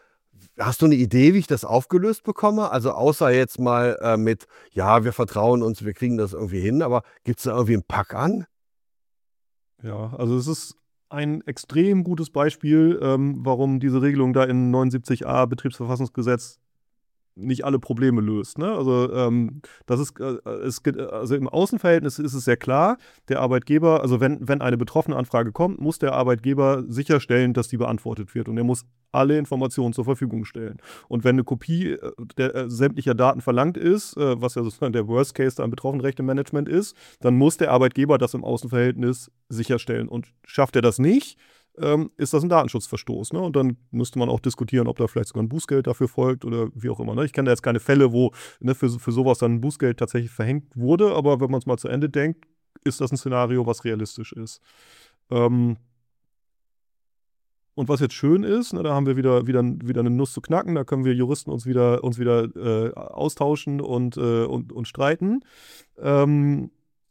Hast du eine Idee, wie ich das aufgelöst bekomme? Also außer jetzt mal äh, mit, ja, wir vertrauen uns, wir kriegen das irgendwie hin, aber gibt es da irgendwie einen Pack an? Ja, also es ist ein extrem gutes Beispiel, ähm, warum diese Regelung da in neunundsiebzig a Betriebsverfassungsgesetz nicht alle Probleme löst. Ne? Also ähm, das ist, äh, es geht, also im Außenverhältnis ist es sehr klar, der Arbeitgeber, also wenn, wenn eine betroffene Anfrage kommt, muss der Arbeitgeber sicherstellen, dass die beantwortet wird. Und er muss alle Informationen zur Verfügung stellen. Und wenn eine Kopie der, äh, sämtlicher Daten verlangt ist, äh, was ja sozusagen der Worst Case da im Betroffenenrechte-Management ist, dann muss der Arbeitgeber das im Außenverhältnis sicherstellen. Und schafft er das nicht, ähm, ist das ein Datenschutzverstoß. Ne? Und dann müsste man auch diskutieren, ob da vielleicht sogar ein Bußgeld dafür folgt oder wie auch immer. Ne? Ich kenne da jetzt keine Fälle, wo ne, für, für sowas dann ein Bußgeld tatsächlich verhängt wurde, aber wenn man es mal zu Ende denkt, ist das ein Szenario, was realistisch ist. Ähm, Und was jetzt schön ist, ne, da haben wir wieder, wieder, wieder eine Nuss zu knacken, da können wir Juristen uns wieder, uns wieder äh, austauschen und, äh, und, und streiten. Ähm,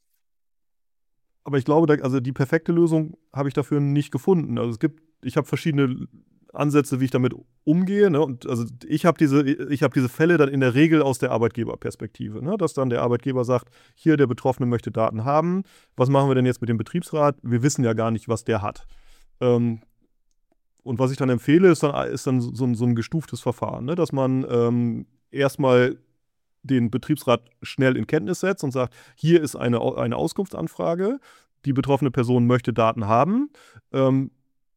aber ich glaube, da, also die perfekte Lösung habe ich dafür nicht gefunden. Also es gibt, ich habe verschiedene Ansätze, wie ich damit umgehe. Ne? Und also ich habe diese, ich habe diese Fälle dann in der Regel aus der Arbeitgeberperspektive, ne? Dass dann der Arbeitgeber sagt, hier, der Betroffene möchte Daten haben. Was machen wir denn jetzt mit dem Betriebsrat? Wir wissen ja gar nicht, was der hat. Ähm, Und was ich dann empfehle, ist dann, ist dann so, so ein gestuftes Verfahren, ne? Dass man ähm, erstmal den Betriebsrat schnell in Kenntnis setzt und sagt, hier ist eine, eine Auskunftsanfrage, die betroffene Person möchte Daten haben. Ähm,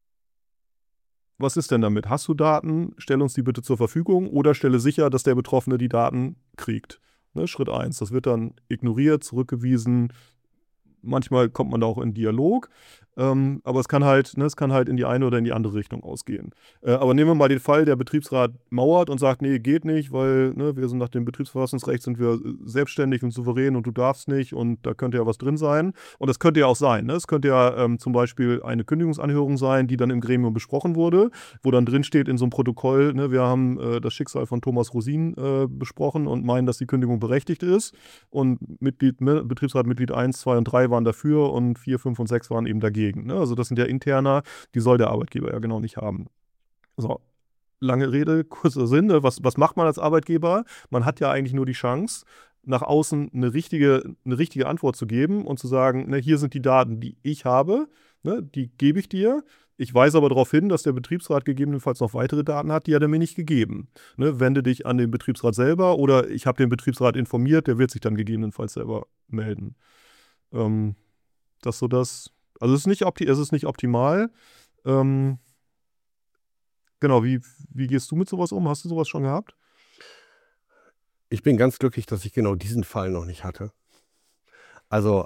was ist denn damit? Hast du Daten? Stell uns die bitte zur Verfügung oder stelle sicher, dass der Betroffene die Daten kriegt. Ne? Schritt eins, das wird dann ignoriert, zurückgewiesen. Manchmal kommt man da auch in Dialog. Ähm, aber es kann halt, ne, es kann halt in die eine oder in die andere Richtung ausgehen. Äh, aber nehmen wir mal den Fall, der Betriebsrat mauert und sagt, nee, geht nicht, weil ne, wir sind nach dem Betriebsverfassungsrecht sind wir selbstständig und souverän und du darfst nicht und da könnte ja was drin sein. Und das könnte ja auch sein. Ne? Es könnte ja ähm, zum Beispiel eine Kündigungsanhörung sein, die dann im Gremium besprochen wurde, wo dann drin steht in so einem Protokoll, ne, wir haben äh, das Schicksal von Thomas Rosin äh, besprochen und meinen, dass die Kündigung berechtigt ist. Und Mitglied, ne, Betriebsratmitglied eins, zwei und drei waren dafür und vier, fünf und sechs waren eben dagegen. Ne? Also das sind ja interner, die soll der Arbeitgeber ja genau nicht haben. So, lange Rede, kurzer Sinn. Ne? Was, was macht man als Arbeitgeber? Man hat ja eigentlich nur die Chance, nach außen eine richtige, eine richtige Antwort zu geben und zu sagen, ne, hier sind die Daten, die ich habe, ne, die gebe ich dir. Ich weise aber darauf hin, dass der Betriebsrat gegebenenfalls noch weitere Daten hat, die hat er mir nicht gegeben. Ne, wende dich an den Betriebsrat selber oder ich habe den Betriebsrat informiert, der wird sich dann gegebenenfalls selber melden. Ähm, das ist so das. Also es ist nicht, opti- es ist nicht optimal. Ähm, genau, wie, wie gehst du mit sowas um? Hast du sowas schon gehabt? Ich bin ganz glücklich, dass ich genau diesen Fall noch nicht hatte. Also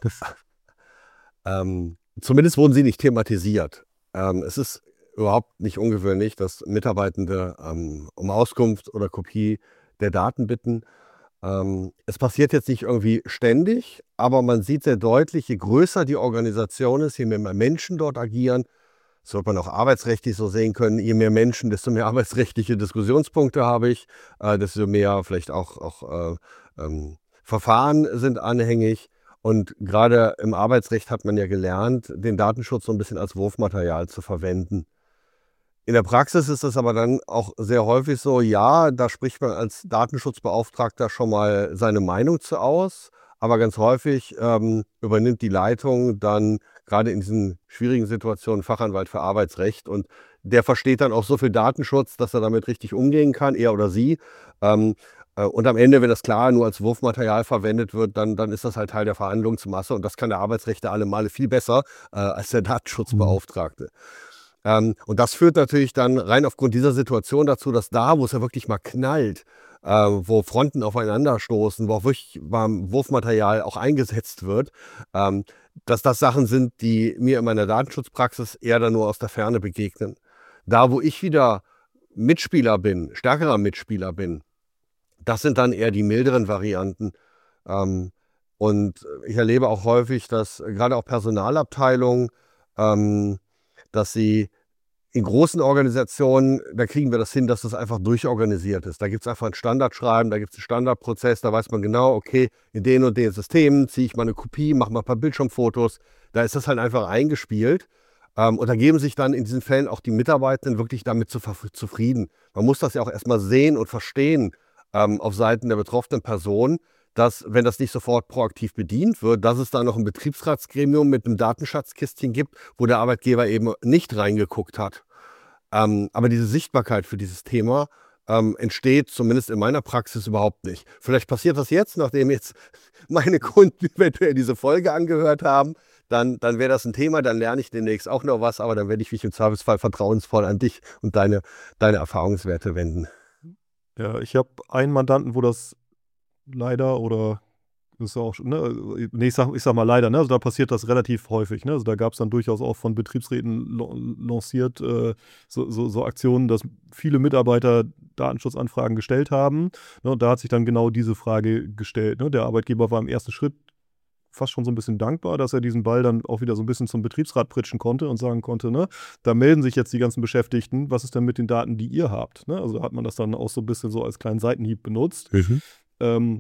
ähm, zumindest wurden sie nicht thematisiert. Ähm, es ist überhaupt nicht ungewöhnlich, dass Mitarbeitende ähm, um Auskunft oder Kopie der Daten bitten. Ähm, es passiert jetzt nicht irgendwie ständig, aber man sieht sehr deutlich, je größer die Organisation ist, je mehr Menschen dort agieren, das wird man auch arbeitsrechtlich so sehen können, je mehr Menschen, desto mehr arbeitsrechtliche Diskussionspunkte habe ich, äh, desto mehr vielleicht auch, auch äh, ähm, Verfahren sind anhängig. Und gerade im Arbeitsrecht hat man ja gelernt, den Datenschutz so ein bisschen als Wurfmaterial zu verwenden. In der Praxis ist es aber dann auch sehr häufig so, ja, da spricht man als Datenschutzbeauftragter schon mal seine Meinung zu aus, aber ganz häufig ähm, übernimmt die Leitung dann gerade in diesen schwierigen Situationen Fachanwalt für Arbeitsrecht und der versteht dann auch so viel Datenschutz, dass er damit richtig umgehen kann, er oder sie. Ähm, äh, und am Ende, wenn das klar nur als Wurfmaterial verwendet wird, dann, dann ist das halt Teil der Verhandlungsmasse und das kann der Arbeitsrechtler alle Male viel besser äh, als der Datenschutzbeauftragte. Ähm, und das führt natürlich dann rein aufgrund dieser Situation dazu, dass da, wo es ja wirklich mal knallt, äh, wo Fronten aufeinanderstoßen, wo auch wirklich beim Wurfmaterial auch eingesetzt wird, ähm, dass das Sachen sind, die mir in meiner Datenschutzpraxis eher dann nur aus der Ferne begegnen. Da, wo ich wieder Mitspieler bin, stärkerer Mitspieler bin, das sind dann eher die milderen Varianten. Ähm, und ich erlebe auch häufig, dass gerade auch Personalabteilungen, ähm, dass sie in großen Organisationen, da kriegen wir das hin, dass das einfach durchorganisiert ist. Da gibt es einfach ein Standardschreiben, da gibt es einen Standardprozess, da weiß man genau, okay, in den und den Systemen ziehe ich mal eine Kopie, mache mal ein paar Bildschirmfotos. Da ist das halt einfach eingespielt. Ähm, und da geben sich dann in diesen Fällen auch die Mitarbeitenden wirklich damit zu, zufrieden. Man muss das ja auch erstmal sehen und verstehen ähm, auf Seiten der betroffenen Person, dass, wenn das nicht sofort proaktiv bedient wird, dass es da noch ein Betriebsratsgremium mit einem Datenschatzkistchen gibt, wo der Arbeitgeber eben nicht reingeguckt hat. Ähm, aber diese Sichtbarkeit für dieses Thema ähm, entsteht zumindest in meiner Praxis überhaupt nicht. Vielleicht passiert das jetzt, nachdem jetzt meine Kunden eventuell diese Folge angehört haben, dann, dann wäre das ein Thema, dann lerne ich demnächst auch noch was, aber dann werde ich mich im Zweifelsfall vertrauensvoll an dich und deine, deine Erfahrungswerte wenden. Ja, ich habe einen Mandanten, wo das leider oder das ist ja auch, ne, nee, ich sag, ich sag mal leider, ne, also da passiert das relativ häufig, ne, also da gab es dann durchaus auch von Betriebsräten lanciert äh, so, so, so Aktionen, dass viele Mitarbeiter Datenschutzanfragen gestellt haben, ne, und da hat sich dann genau diese Frage gestellt, ne, der Arbeitgeber war im ersten Schritt fast schon so ein bisschen dankbar, dass er diesen Ball dann auch wieder so ein bisschen zum Betriebsrat pritschen konnte und sagen konnte, ne, da melden sich jetzt die ganzen Beschäftigten, was ist denn mit den Daten, die ihr habt, ne, also da hat man das dann auch so ein bisschen so als kleinen Seitenhieb benutzt. Mhm. Ähm,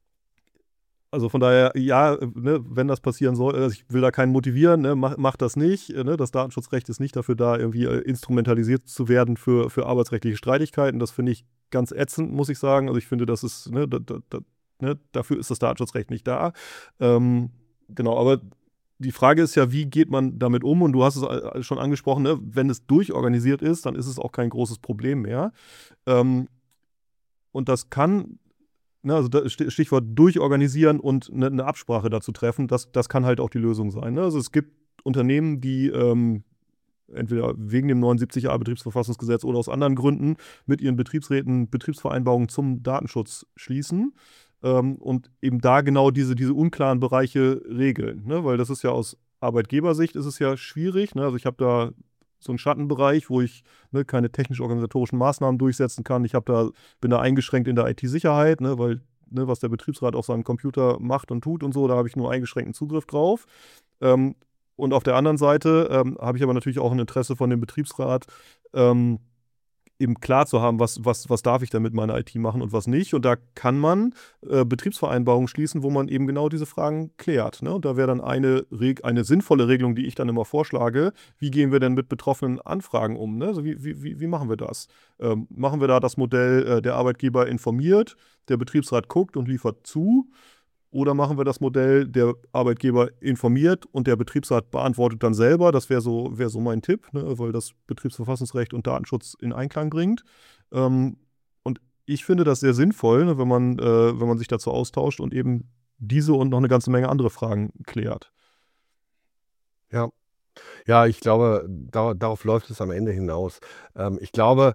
Also von daher, ja, ne, wenn das passieren soll, also ich will da keinen motivieren, ne, mach, mach das nicht. Ne, das Datenschutzrecht ist nicht dafür da, irgendwie äh, instrumentalisiert zu werden für, für arbeitsrechtliche Streitigkeiten. Das finde ich ganz ätzend, muss ich sagen. Also ich finde, das ist, ne, da, da, da, ne, dafür ist das Datenschutzrecht nicht da. Ähm, genau, aber die Frage ist ja, wie geht man damit um? Und du hast es schon angesprochen, ne, wenn es durchorganisiert ist, dann ist es auch kein großes Problem mehr. Ähm, und das kann... Ne, also Stichwort durchorganisieren und eine, eine Absprache dazu treffen, das, das kann halt auch die Lösung sein. Ne? Also es gibt Unternehmen, die ähm, entweder wegen dem neunundsiebzig a Betriebsverfassungsgesetz oder aus anderen Gründen mit ihren Betriebsräten Betriebsvereinbarungen zum Datenschutz schließen ähm, und eben da genau diese, diese unklaren Bereiche regeln. Ne? Weil das ist ja aus Arbeitgebersicht ist es ja schwierig. Ne? Also ich habe da so einen Schattenbereich, wo ich ne, keine technisch-organisatorischen Maßnahmen durchsetzen kann. Ich habe da, bin da eingeschränkt in der I T-Sicherheit, ne, weil ne, was der Betriebsrat auf seinem Computer macht und tut und so, da habe ich nur eingeschränkten Zugriff drauf. Ähm, und auf der anderen Seite ähm, habe ich aber natürlich auch ein Interesse von dem Betriebsrat, ähm, eben klar zu haben, was, was, was darf ich denn mit meiner I T machen und was nicht. Und da kann man äh, Betriebsvereinbarungen schließen, wo man eben genau diese Fragen klärt. Ne? Und da wäre dann eine, Reg- eine sinnvolle Regelung, die ich dann immer vorschlage, wie gehen wir denn mit betroffenen Anfragen um? Ne? Also wie, wie, wie, wie machen wir das? Ähm, machen wir da das Modell, äh, der Arbeitgeber informiert, der Betriebsrat guckt und liefert zu? Oder machen wir das Modell, der Arbeitgeber informiert und der Betriebsrat beantwortet dann selber? Das wäre so, wär so mein Tipp, ne, weil das Betriebsverfassungsrecht und Datenschutz in Einklang bringt. Ähm, und ich finde das sehr sinnvoll, ne, wenn man, äh, wenn man sich dazu austauscht und eben diese und noch eine ganze Menge andere Fragen klärt. Ja. Ja, ich glaube, da, darauf läuft es am Ende hinaus. Ähm, ich glaube,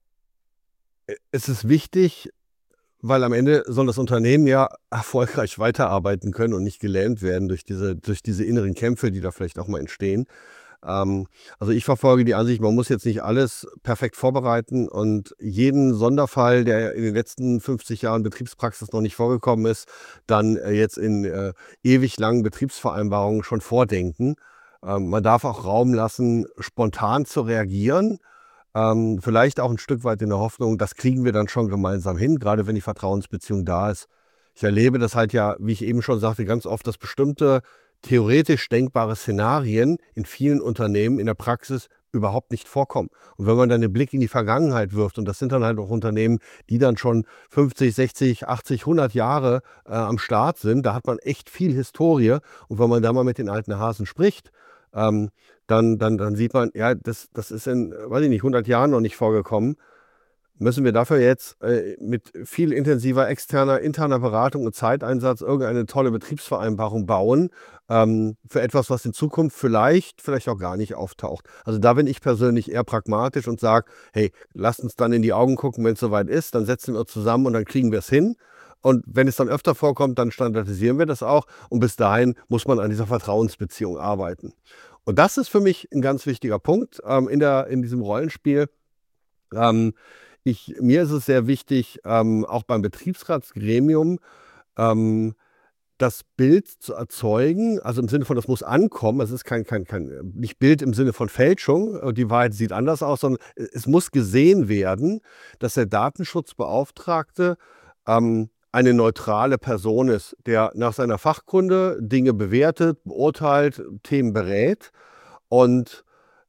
äh, es ist wichtig, weil am Ende soll das Unternehmen ja erfolgreich weiterarbeiten können und nicht gelähmt werden durch diese, durch diese inneren Kämpfe, die da vielleicht auch mal entstehen. Ähm, also ich verfolge die Ansicht, man muss jetzt nicht alles perfekt vorbereiten und jeden Sonderfall, der in den letzten fünfzig Jahren Betriebspraxis noch nicht vorgekommen ist, dann äh, jetzt in äh, ewig langen Betriebsvereinbarungen schon vordenken. Ähm, man darf auch Raum lassen, spontan zu reagieren. Ähm, vielleicht auch ein Stück weit in der Hoffnung, das kriegen wir dann schon gemeinsam hin, gerade wenn die Vertrauensbeziehung da ist. Ich erlebe das halt ja, wie ich eben schon sagte, ganz oft, dass bestimmte theoretisch denkbare Szenarien in vielen Unternehmen in der Praxis überhaupt nicht vorkommen. Und wenn man dann den Blick in die Vergangenheit wirft, und das sind dann halt auch Unternehmen, die dann schon fünfzig, sechzig, achtzig, hundert Jahre äh, am Start sind, da hat man echt viel Historie. Und wenn man da mal mit den alten Hasen spricht, ähm, dann, dann, dann sieht man, ja, das, das ist in, weiß ich nicht, hundert Jahren noch nicht vorgekommen. Müssen wir dafür jetzt äh, mit viel intensiver externer, interner Beratung und Zeiteinsatz irgendeine tolle Betriebsvereinbarung bauen ähm, für etwas, was in Zukunft vielleicht, vielleicht auch gar nicht auftaucht. Also da bin ich persönlich eher pragmatisch und sage, hey, lasst uns dann in die Augen gucken, wenn es soweit ist, dann setzen wir uns zusammen und dann kriegen wir es hin. Und wenn es dann öfter vorkommt, dann standardisieren wir das auch. Und bis dahin muss man an dieser Vertrauensbeziehung arbeiten. Und das ist für mich ein ganz wichtiger Punkt ähm, in, der, in diesem Rollenspiel. Ähm, ich, mir ist es sehr wichtig, ähm, auch beim Betriebsratsgremium ähm, das Bild zu erzeugen, also im Sinne von, das muss ankommen, es ist kein, kein, kein nicht Bild im Sinne von Fälschung, die Wahrheit sieht anders aus, sondern es muss gesehen werden, dass der Datenschutzbeauftragte ähm, eine neutrale Person ist, der nach seiner Fachkunde Dinge bewertet, beurteilt, Themen berät. Und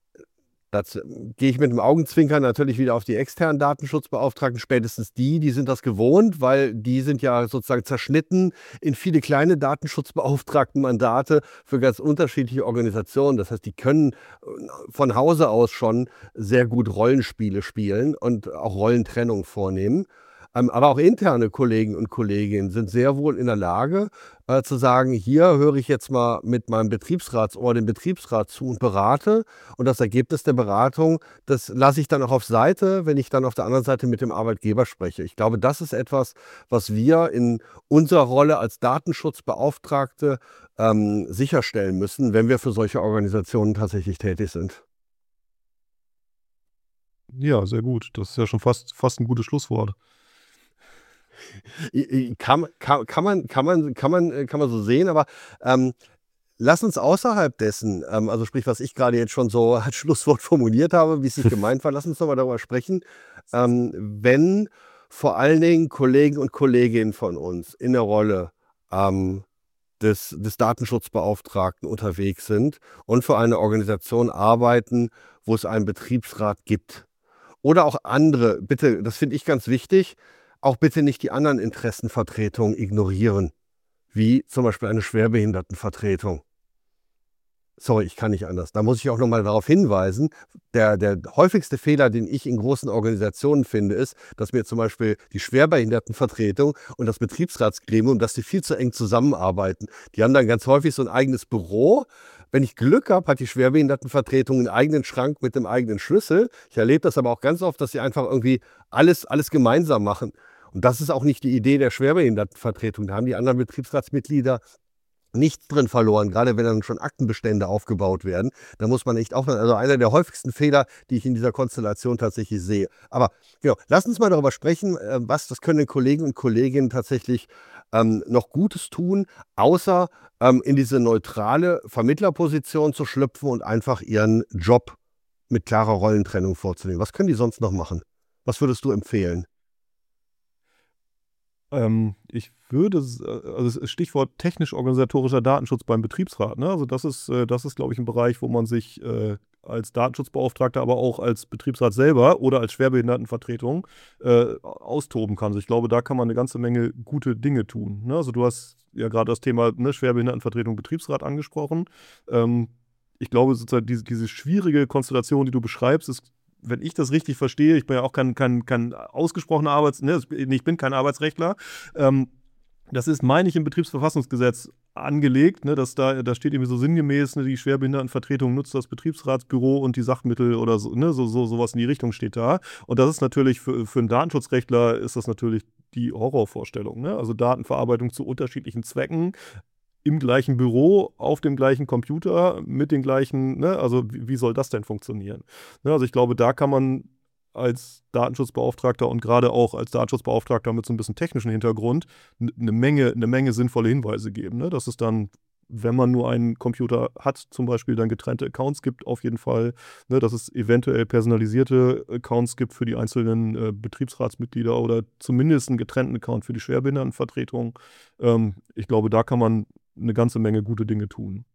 das gehe ich mit dem Augenzwinkern natürlich wieder auf die externen Datenschutzbeauftragten, spätestens die, die sind das gewohnt, weil die sind ja sozusagen zerschnitten in viele kleine Datenschutzbeauftragtenmandate für ganz unterschiedliche Organisationen. Das heißt, die können von Hause aus schon sehr gut Rollenspiele spielen und auch Rollentrennung vornehmen. Aber auch interne Kollegen und Kolleginnen sind sehr wohl in der Lage äh, zu sagen, hier höre ich jetzt mal mit meinem Betriebsratsohr den Betriebsrat zu und berate. Und das Ergebnis der Beratung, das lasse ich dann auch auf Seite, wenn ich dann auf der anderen Seite mit dem Arbeitgeber spreche. Ich glaube, das ist etwas, was wir in unserer Rolle als Datenschutzbeauftragte ähm, sicherstellen müssen, wenn wir für solche Organisationen tatsächlich tätig sind. Ja, sehr gut. Das ist ja schon fast, fast ein gutes Schlusswort. Kann, kann, kann, man, kann, man, kann, man, kann man so sehen, aber ähm, lass uns außerhalb dessen, ähm, also sprich, was ich gerade jetzt schon so als Schlusswort formuliert habe, wie es nicht gemeint war, lass uns doch mal darüber sprechen, ähm, wenn vor allen Dingen Kollegen und Kolleginnen von uns in der Rolle ähm, des, des Datenschutzbeauftragten unterwegs sind und für eine Organisation arbeiten, wo es einen Betriebsrat gibt. Oder auch andere, bitte, das finde ich ganz wichtig, auch bitte nicht die anderen Interessenvertretungen ignorieren, wie zum Beispiel eine Schwerbehindertenvertretung. Sorry, ich kann nicht anders. Da muss ich auch nochmal darauf hinweisen, der, der häufigste Fehler, den ich in großen Organisationen finde, ist, dass mir zum Beispiel die Schwerbehindertenvertretung und das Betriebsratsgremium, dass die viel zu eng zusammenarbeiten. Die haben dann ganz häufig so ein eigenes Büro. Wenn ich Glück habe, hat die Schwerbehindertenvertretung einen eigenen Schrank mit einem eigenen Schlüssel. Ich erlebe das aber auch ganz oft, dass sie einfach irgendwie alles, alles gemeinsam machen. Und das ist auch nicht die Idee der Schwerbehindertenvertretung. Da haben die anderen Betriebsratsmitglieder nichts drin verloren, gerade wenn dann schon Aktenbestände aufgebaut werden. Da muss man echt aufpassen. Also einer der häufigsten Fehler, die ich in dieser Konstellation tatsächlich sehe. Aber genau, lass uns mal darüber sprechen, äh, was das können Kollegen und Kolleginnen tatsächlich ähm, noch Gutes tun, außer ähm, in diese neutrale Vermittlerposition zu schlüpfen und einfach ihren Job mit klarer Rollentrennung vorzunehmen. Was können die sonst noch machen? Was würdest du empfehlen? Ähm, ich würde, s- äh, also das Stichwort technisch-organisatorischer Datenschutz beim Betriebsrat, ne? Also das ist, äh, das ist, glaube ich, ein Bereich, wo man sich äh, als Datenschutzbeauftragter, aber auch als Betriebsrat selber oder als Schwerbehindertenvertretung äh, austoben kann. Also ich glaube, da kann man eine ganze Menge gute Dinge tun. Ne? Also du hast ja gerade das Thema, ne, Schwerbehindertenvertretung, Betriebsrat angesprochen. Ähm, ich glaube, sozusagen diese, diese schwierige Konstellation, die du beschreibst, ist, wenn ich das richtig verstehe, ich bin ja auch kein, kein, kein ausgesprochener Arbeits-, ne, ich bin kein Arbeitsrechtler, ähm, das ist, meine ich, im Betriebsverfassungsgesetz angelegt, ne, dass da, da steht irgendwie so sinngemäß, ne, die Schwerbehindertenvertretung nutzt das Betriebsratsbüro und die Sachmittel oder so, ne, so, so sowas in die Richtung steht da. Und das ist natürlich für, für einen Datenschutzrechtler ist das natürlich die Horrorvorstellung, ne? Also Datenverarbeitung zu unterschiedlichen Zwecken im gleichen Büro, auf dem gleichen Computer, mit den gleichen, ne, also wie, wie soll das denn funktionieren? Ne, also ich glaube, da kann man als Datenschutzbeauftragter und gerade auch als Datenschutzbeauftragter mit so ein bisschen technischen Hintergrund eine Menge, eine Menge sinnvolle Hinweise geben. Ne? Dass es dann, wenn man nur einen Computer hat, zum Beispiel dann getrennte Accounts gibt, auf jeden Fall, ne? Dass es eventuell personalisierte Accounts gibt für die einzelnen äh, Betriebsratsmitglieder oder zumindest einen getrennten Account für die Schwerbehindertenvertretung. Ähm, ich glaube, da kann man eine ganze Menge gute Dinge tun.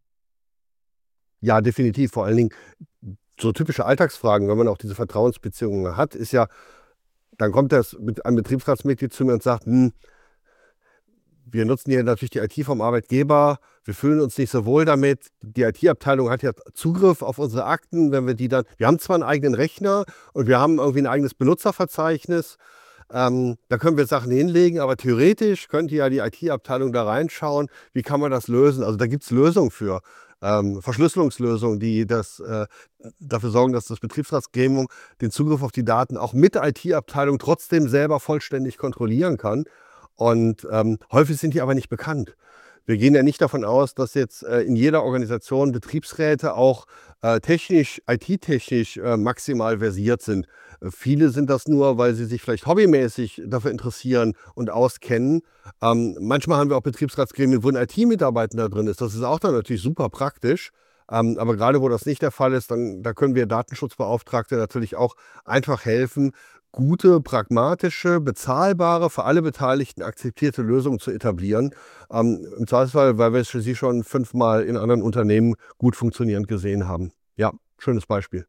Ja, definitiv. Vor allen Dingen so typische Alltagsfragen, wenn man auch diese Vertrauensbeziehungen hat, ist ja, dann kommt das mit ein Betriebsratsmitglied zu mir und sagt, hm, wir nutzen hier natürlich die I T vom Arbeitgeber, wir fühlen uns nicht so wohl damit. Die I T-Abteilung hat ja Zugriff auf unsere Akten, wenn wir die dann, wir haben zwar einen eigenen Rechner und wir haben irgendwie ein eigenes Benutzerverzeichnis, ähm, da können wir Sachen hinlegen, aber theoretisch könnte ja die I T-Abteilung da reinschauen, wie kann man das lösen? Also da gibt es Lösungen für. Ähm, Verschlüsselungslösungen, die das, äh, dafür sorgen, dass das Betriebsratsgremium den Zugriff auf die Daten auch mit I T-Abteilung trotzdem selber vollständig kontrollieren kann. Und ähm, häufig sind die aber nicht bekannt. Wir gehen ja nicht davon aus, dass jetzt äh, in jeder Organisation Betriebsräte auch äh, technisch, I T-technisch äh, maximal versiert sind. Äh, viele sind das nur, weil sie sich vielleicht hobbymäßig dafür interessieren und auskennen. Ähm, manchmal haben wir auch Betriebsratsgremien, wo ein I T-Mitarbeiter drin ist. Das ist auch dann natürlich super praktisch. Ähm, aber gerade wo das nicht der Fall ist, dann da können wir Datenschutzbeauftragte natürlich auch einfach helfen, gute, pragmatische, bezahlbare, für alle Beteiligten akzeptierte Lösungen zu etablieren. Ähm, Im Zweifelsfall, weil wir es für Sie schon fünfmal in anderen Unternehmen gut funktionierend gesehen haben. Ja, schönes Beispiel.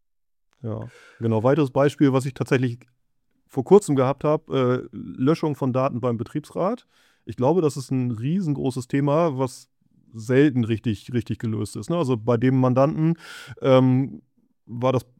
Ja, genau. Weiteres Beispiel, was ich tatsächlich vor kurzem gehabt habe, äh, Löschung von Daten beim Betriebsrat. Ich glaube, das ist ein riesengroßes Thema, was selten richtig, richtig gelöst ist. Ne? Also bei dem Mandanten ähm, war das,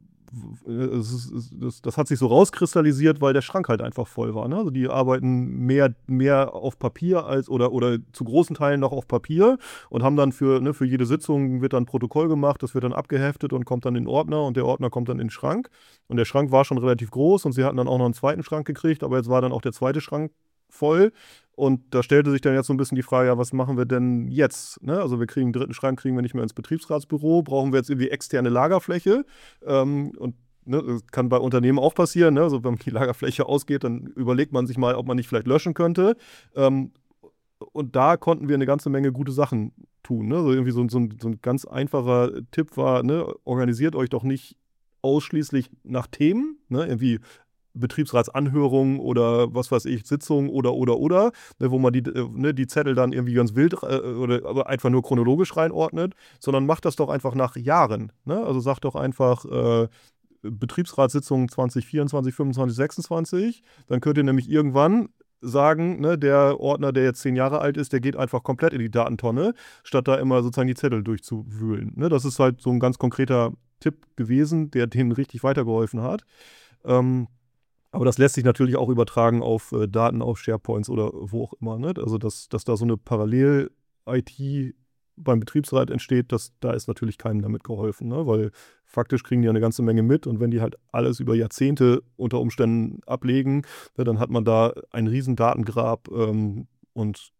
es ist, es- das, das hat sich so rauskristallisiert, weil der Schrank halt einfach voll war. Ne? Also die arbeiten mehr, mehr auf Papier als oder, oder zu großen Teilen noch auf Papier und haben dann für, ne, für jede Sitzung wird dann ein Protokoll gemacht, das wird dann abgeheftet und kommt dann in den Ordner und der Ordner kommt dann in den Schrank. Und der Schrank war schon relativ groß und sie hatten dann auch noch einen zweiten Schrank gekriegt, aber jetzt war dann auch der zweite Schrank voll. Und da stellte sich dann jetzt so ein bisschen die Frage, ja, was machen wir denn jetzt? Ne? Also wir kriegen einen dritten Schrank, kriegen wir nicht mehr ins Betriebsratsbüro, brauchen wir jetzt irgendwie externe Lagerfläche? Ähm, und ne, das kann bei Unternehmen auch passieren. Ne? Also wenn die Lagerfläche ausgeht, dann überlegt man sich mal, ob man nicht vielleicht löschen könnte. Ähm, und da konnten wir eine ganze Menge gute Sachen tun. Ne? Also irgendwie so, so, ein, so ein ganz einfacher Tipp war, ne, organisiert euch doch nicht ausschließlich nach Themen, ne? Irgendwie Betriebsratsanhörungen oder was weiß ich, Sitzungen oder, oder, oder, ne, wo man die, äh, ne, die Zettel dann irgendwie ganz wild äh, oder aber einfach nur chronologisch reinordnet, sondern macht das doch einfach nach Jahren. Ne? Also sagt doch einfach äh, Betriebsratssitzung zwanzig vierundzwanzig, fünfundzwanzig, sechsundzwanzig, dann könnt ihr nämlich irgendwann sagen, ne, der Ordner, der jetzt zehn Jahre alt ist, der geht einfach komplett in die Datentonne, statt da immer sozusagen die Zettel durchzuwühlen. Ne? Das ist halt so ein ganz konkreter Tipp gewesen, der denen richtig weitergeholfen hat. Ähm, aber das lässt sich natürlich auch übertragen auf äh, Daten auf SharePoints oder wo auch immer. Ne? Also, dass, dass da so eine Parallel-I T beim Betriebsrat entsteht, das, da ist natürlich keinem damit geholfen. Ne? Weil faktisch kriegen die ja eine ganze Menge mit und wenn die halt alles über Jahrzehnte unter Umständen ablegen, ne, dann hat man da ein riesen Datengrab ähm, und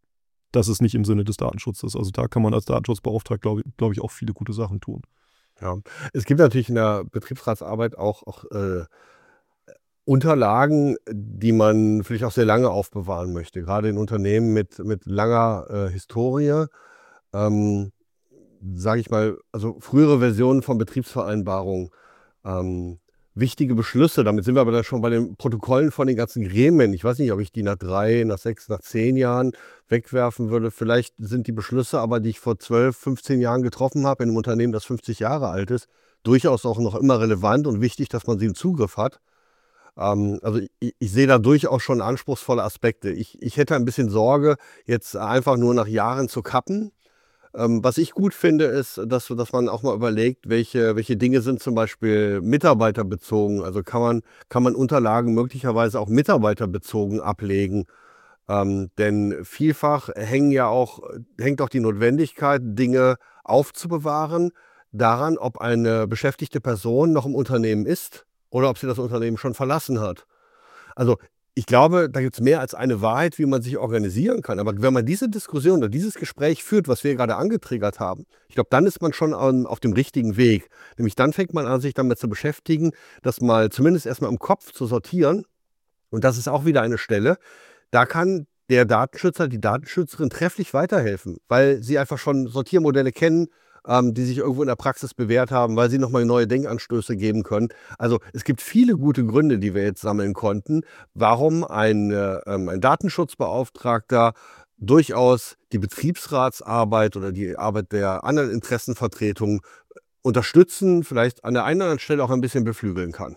das ist nicht im Sinne des Datenschutzes. Also da kann man als Datenschutzbeauftragter, glaube ich, glaub ich, auch viele gute Sachen tun. Ja. Es gibt natürlich in der Betriebsratsarbeit auch, auch äh, Unterlagen, die man vielleicht auch sehr lange aufbewahren möchte, gerade in Unternehmen mit, mit langer äh, Historie. Ähm, Sage ich mal, also frühere Versionen von Betriebsvereinbarungen, ähm, wichtige Beschlüsse, damit sind wir aber dann schon bei den Protokollen von den ganzen Gremien. Ich weiß nicht, ob ich die nach drei, nach sechs, nach zehn Jahren wegwerfen würde. Vielleicht sind die Beschlüsse aber, die ich vor zwölf, fünfzehn Jahren getroffen habe, in einem Unternehmen, das fünfzig Jahre alt ist, durchaus auch noch immer relevant und wichtig, dass man sie im Zugriff hat. Ähm, also ich, ich sehe da durchaus schon anspruchsvolle Aspekte. Ich, ich hätte ein bisschen Sorge, jetzt einfach nur nach Jahren zu kappen. Ähm, was ich gut finde, ist, dass, dass man auch mal überlegt, welche, welche Dinge sind zum Beispiel mitarbeiterbezogen. Also kann man, kann man Unterlagen möglicherweise auch mitarbeiterbezogen ablegen. Ähm, denn vielfach hängen ja auch, hängt auch die Notwendigkeit, Dinge aufzubewahren, daran, ob eine beschäftigte Person noch im Unternehmen ist oder ob sie das Unternehmen schon verlassen hat. Also ich glaube, da gibt es mehr als eine Wahrheit, wie man sich organisieren kann. Aber wenn man diese Diskussion oder dieses Gespräch führt, was wir gerade angetriggert haben, ich glaube, dann ist man schon an, auf dem richtigen Weg. Nämlich dann fängt man an, sich damit zu beschäftigen, das mal zumindest erstmal im Kopf zu sortieren. Und das ist auch wieder eine Stelle, da kann der Datenschützer, die Datenschützerin trefflich weiterhelfen, weil sie einfach schon Sortiermodelle kennen, ähm, die sich irgendwo in der Praxis bewährt haben, weil sie nochmal neue Denkanstöße geben können. Also es gibt viele gute Gründe, die wir jetzt sammeln konnten, warum ein, äh, ein Datenschutzbeauftragter durchaus die Betriebsratsarbeit oder die Arbeit der anderen Interessenvertretungen unterstützen, vielleicht an der einen oder anderen Stelle auch ein bisschen beflügeln kann.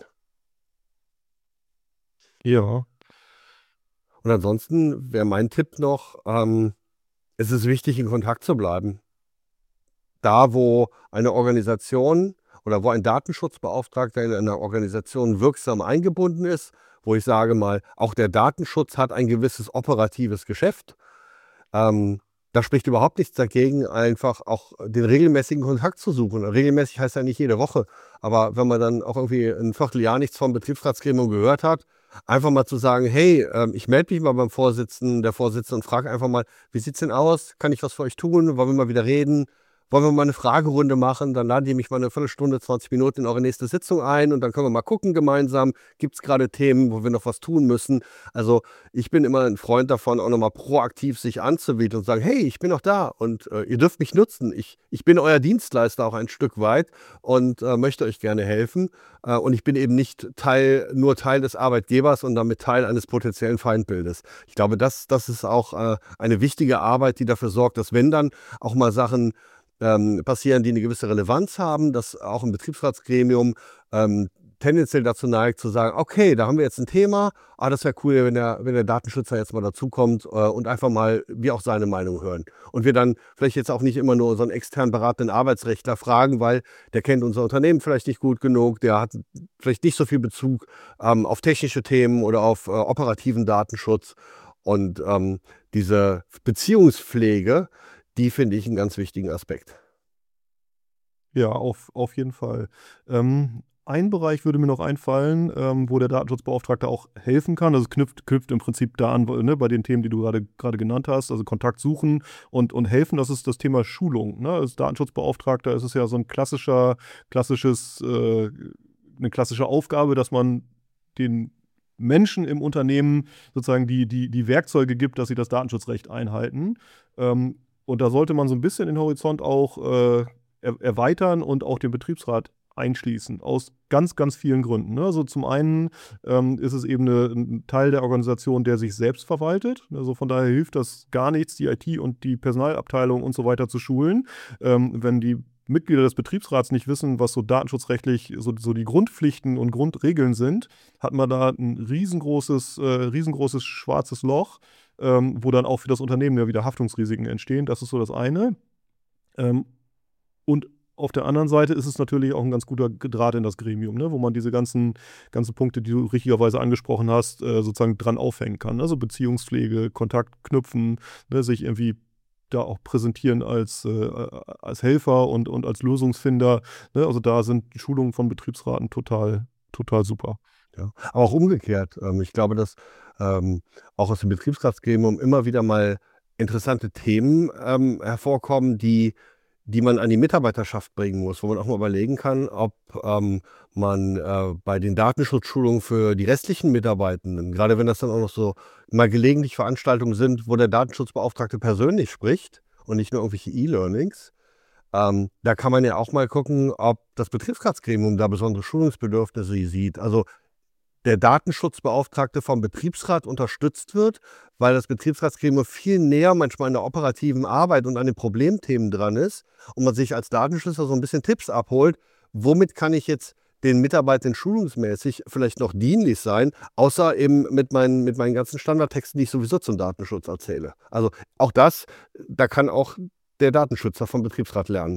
Ja. Und ansonsten wäre mein Tipp noch, ähm, es ist wichtig, in Kontakt zu bleiben. Da, wo eine Organisation oder wo ein Datenschutzbeauftragter in einer Organisation wirksam eingebunden ist, wo ich sage mal, auch der Datenschutz hat ein gewisses operatives Geschäft. Ähm, da spricht überhaupt nichts dagegen, einfach auch den regelmäßigen Kontakt zu suchen. Regelmäßig heißt ja nicht jede Woche, aber wenn man dann auch irgendwie ein Vierteljahr nichts vom Betriebsratsgremium gehört hat, einfach mal zu sagen, hey, ähm, ich melde mich mal beim Vorsitzenden, der Vorsitzende und frage einfach mal, wie sieht es denn aus? Kann ich was für euch tun? Wollen wir mal wieder reden? Wollen wir mal eine Fragerunde machen? Dann laden die mich mal eine Viertelstunde, zwanzig Minuten in eure nächste Sitzung ein und dann können wir mal gucken gemeinsam, gibt es gerade Themen, wo wir noch was tun müssen? Also ich bin immer ein Freund davon, auch nochmal proaktiv sich anzubieten und sagen, hey, ich bin noch da und äh, ihr dürft mich nutzen. Ich, ich bin euer Dienstleister auch ein Stück weit und äh, möchte euch gerne helfen. Äh, und ich bin eben nicht Teil, nur Teil des Arbeitgebers und damit Teil eines potenziellen Feindbildes. Ich glaube, das, das ist auch äh, eine wichtige Arbeit, die dafür sorgt, dass wenn dann auch mal Sachen Ähm, passieren, die eine gewisse Relevanz haben, dass auch ein Betriebsratsgremium ähm, tendenziell dazu neigt zu sagen, okay, da haben wir jetzt ein Thema, ah, das wäre cool, wenn der, wenn der Datenschützer jetzt mal dazukommt äh, und einfach mal wir auch seine Meinung hören. Und wir dann vielleicht jetzt auch nicht immer nur unseren extern beratenden Arbeitsrechtler fragen, weil der kennt unser Unternehmen vielleicht nicht gut genug, der hat vielleicht nicht so viel Bezug ähm, auf technische Themen oder auf äh, operativen Datenschutz. Und ähm, diese Beziehungspflege, die finde ich einen ganz wichtigen Aspekt. Ja, auf, auf jeden Fall. Ähm, ein Bereich würde mir noch einfallen, ähm, wo der Datenschutzbeauftragte auch helfen kann. Also es knüpft, knüpft im Prinzip da an, ne, bei den Themen, die du gerade gerade genannt hast, also Kontakt suchen und, und helfen, das ist das Thema Schulung. Ne? Als Datenschutzbeauftragter ist es ja so ein klassischer, klassisches, äh, eine klassische Aufgabe, dass man den Menschen im Unternehmen sozusagen die, die, die Werkzeuge gibt, dass sie das Datenschutzrecht einhalten. Ähm, Und da sollte man so ein bisschen den Horizont auch äh, er erweitern und auch den Betriebsrat einschließen, aus ganz, ganz vielen Gründen. Ne? Also zum einen ähm, ist es eben eine, ein Teil der Organisation, der sich selbst verwaltet. Also von daher hilft das gar nichts, die I T und die Personalabteilung und so weiter zu schulen. Ähm, wenn die Mitglieder des Betriebsrats nicht wissen, was so datenschutzrechtlich so, so die Grundpflichten und Grundregeln sind, hat man da ein riesengroßes, äh, riesengroßes schwarzes Loch, Ähm, wo dann auch für das Unternehmen ja wieder Haftungsrisiken entstehen. Das ist so das eine. Ähm, und auf der anderen Seite ist es natürlich auch ein ganz guter Draht in das Gremium, ne, wo man diese ganzen, ganzen Punkte, die du richtigerweise angesprochen hast, äh, sozusagen dran aufhängen kann. Also Beziehungspflege, Kontakt knüpfen, ne, sich irgendwie da auch präsentieren als, äh, als Helfer und, und als Lösungsfinder. Ne? Also da sind Schulungen von Betriebsraten total, total super. Ja, aber auch umgekehrt. Ähm, ich glaube, dass ähm, auch aus dem Betriebsratsgremium immer wieder mal interessante Themen ähm, hervorkommen, die, die man an die Mitarbeiterschaft bringen muss, wo man auch mal überlegen kann, ob ähm, man äh, bei den Datenschutzschulungen für die restlichen Mitarbeitenden, gerade wenn das dann auch noch so mal gelegentlich Veranstaltungen sind, wo der Datenschutzbeauftragte persönlich spricht und nicht nur irgendwelche E-Learnings, ähm, da kann man ja auch mal gucken, ob das Betriebsratsgremium da besondere Schulungsbedürfnisse sieht. Also der Datenschutzbeauftragte vom Betriebsrat unterstützt wird, weil das Betriebsratsgremium viel näher manchmal an der operativen Arbeit und an den Problemthemen dran ist und man sich als Datenschützer so ein bisschen Tipps abholt, womit kann ich jetzt den Mitarbeitern schulungsmäßig vielleicht noch dienlich sein, außer eben mit meinen, mit meinen ganzen Standardtexten, die ich sowieso zum Datenschutz erzähle. Also auch das, da kann auch der Datenschützer vom Betriebsrat lernen.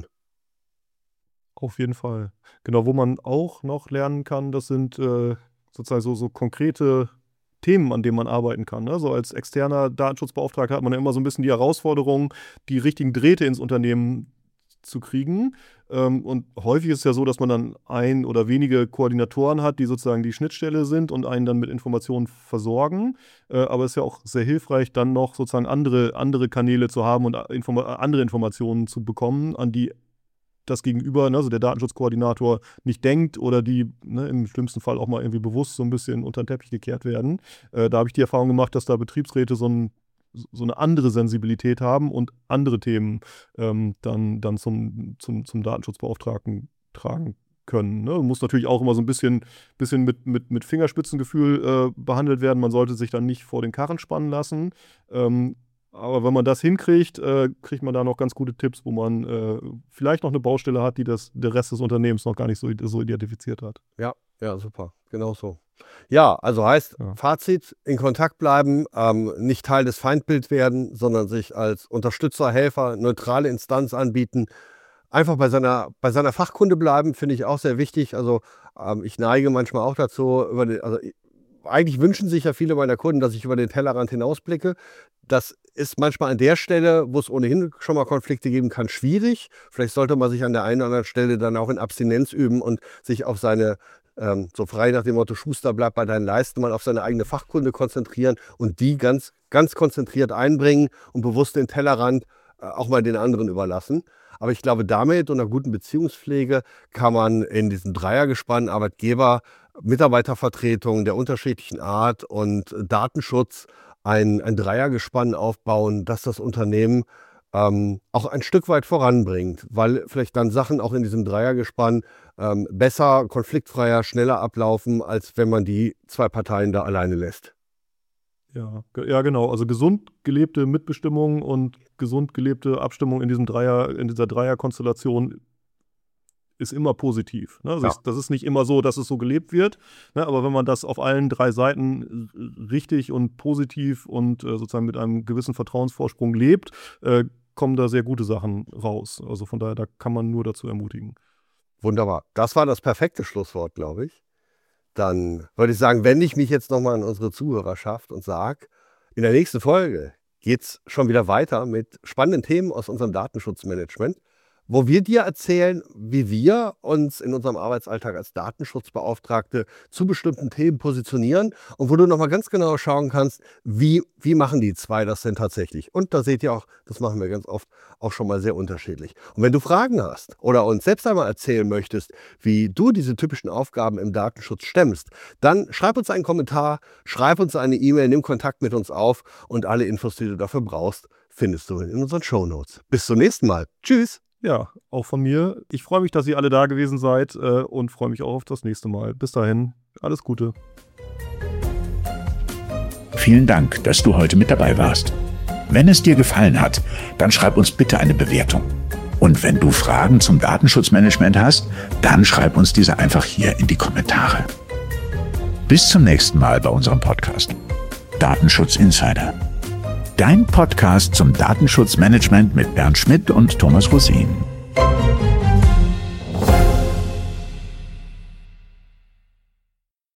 Auf jeden Fall. Genau, wo man auch noch lernen kann, das sind äh, sozusagen so, so konkrete Themen, an denen man arbeiten kann. Ne? So als externer Datenschutzbeauftragter hat man ja immer so ein bisschen die Herausforderung, die richtigen Drähte ins Unternehmen zu kriegen. Ähm, und häufig ist es ja so, dass man dann ein oder wenige Koordinatoren hat, die sozusagen die Schnittstelle sind und einen dann mit Informationen versorgen. Äh, aber es ist ja auch sehr hilfreich, dann noch sozusagen andere, andere Kanäle zu haben und inform- andere Informationen zu bekommen, an die das Gegenüber, ne, also der Datenschutzkoordinator, nicht denkt oder die ne, im schlimmsten Fall auch mal irgendwie bewusst so ein bisschen unter den Teppich gekehrt werden. Äh, da habe ich die Erfahrung gemacht, dass da Betriebsräte so, ein, so eine andere Sensibilität haben und andere Themen ähm, dann, dann zum, zum, zum Datenschutzbeauftragten tragen können. Ne? Muss natürlich auch immer so ein bisschen, bisschen mit, mit, mit Fingerspitzengefühl äh, behandelt werden. Man sollte sich dann nicht vor den Karren spannen lassen. Ähm, Aber wenn man das hinkriegt, äh, kriegt man da noch ganz gute Tipps, wo man äh, vielleicht noch eine Baustelle hat, die das, der Rest des Unternehmens noch gar nicht so, so identifiziert hat. Ja, ja, super. Genau so. Ja, also heißt, ja. Fazit, in Kontakt bleiben, ähm, nicht Teil des Feindbilds werden, sondern sich als Unterstützer, Helfer, neutrale Instanz anbieten. Einfach bei seiner, bei seiner Fachkunde bleiben, finde ich auch sehr wichtig. Also ähm, ich neige manchmal auch dazu, über den, also eigentlich wünschen sich ja viele meiner Kunden, dass ich über den Tellerrand hinausblicke. Das ist manchmal an der Stelle, wo es ohnehin schon mal Konflikte geben kann, schwierig. Vielleicht sollte man sich an der einen oder anderen Stelle dann auch in Abstinenz üben und sich auf seine, ähm, so frei nach dem Motto Schuster bleibt bei deinen Leisten, mal auf seine eigene Fachkunde konzentrieren und die ganz, ganz konzentriert einbringen und bewusst den Tellerrand äh, auch mal den anderen überlassen. Aber ich glaube, damit und einer guten Beziehungspflege kann man in diesem Dreiergespann Arbeitgeber, Mitarbeitervertretung der unterschiedlichen Art und Datenschutz ein, ein Dreiergespann aufbauen, das das Unternehmen ähm, auch ein Stück weit voranbringt, weil vielleicht dann Sachen auch in diesem Dreiergespann ähm, besser, konfliktfreier, schneller ablaufen, als wenn man die zwei Parteien da alleine lässt. Ja, ja, genau. Also gesund gelebte Mitbestimmung und gesund gelebte Abstimmung in diesem Dreier, in dieser Dreierkonstellation ist immer positiv. Ne? Also ja. ich, das ist nicht immer so, dass es so gelebt wird, ne? Aber wenn man das auf allen drei Seiten richtig und positiv und äh, sozusagen mit einem gewissen Vertrauensvorsprung lebt, äh, kommen da sehr gute Sachen raus. Also von daher, da kann man nur dazu ermutigen. Wunderbar. Das war das perfekte Schlusswort, glaube ich. Dann würde ich sagen, wende ich mich jetzt nochmal an unsere Zuhörerschaft und sage, in der nächsten Folge geht es schon wieder weiter mit spannenden Themen aus unserem Datenschutzmanagement, wo wir dir erzählen, wie wir uns in unserem Arbeitsalltag als Datenschutzbeauftragte zu bestimmten Themen positionieren und wo du nochmal ganz genau schauen kannst, wie, wie machen die zwei das denn tatsächlich. Und da seht ihr auch, das machen wir ganz oft auch schon mal sehr unterschiedlich. Und wenn du Fragen hast oder uns selbst einmal erzählen möchtest, wie du diese typischen Aufgaben im Datenschutz stemmst, dann schreib uns einen Kommentar, schreib uns eine E-Mail, nimm Kontakt mit uns auf und alle Infos, die du dafür brauchst, findest du in unseren Shownotes. Bis zum nächsten Mal. Tschüss. Ja, auch von mir. Ich freue mich, dass ihr alle da gewesen seid äh, und freue mich auch auf das nächste Mal. Bis dahin, alles Gute. Vielen Dank, dass du heute mit dabei warst. Wenn es dir gefallen hat, dann schreib uns bitte eine Bewertung. Und wenn du Fragen zum Datenschutzmanagement hast, dann schreib uns diese einfach hier in die Kommentare. Bis zum nächsten Mal bei unserem Podcast Datenschutz Insider. Dein Podcast zum Datenschutzmanagement mit Bernd Schmidt und Thomas Rosin.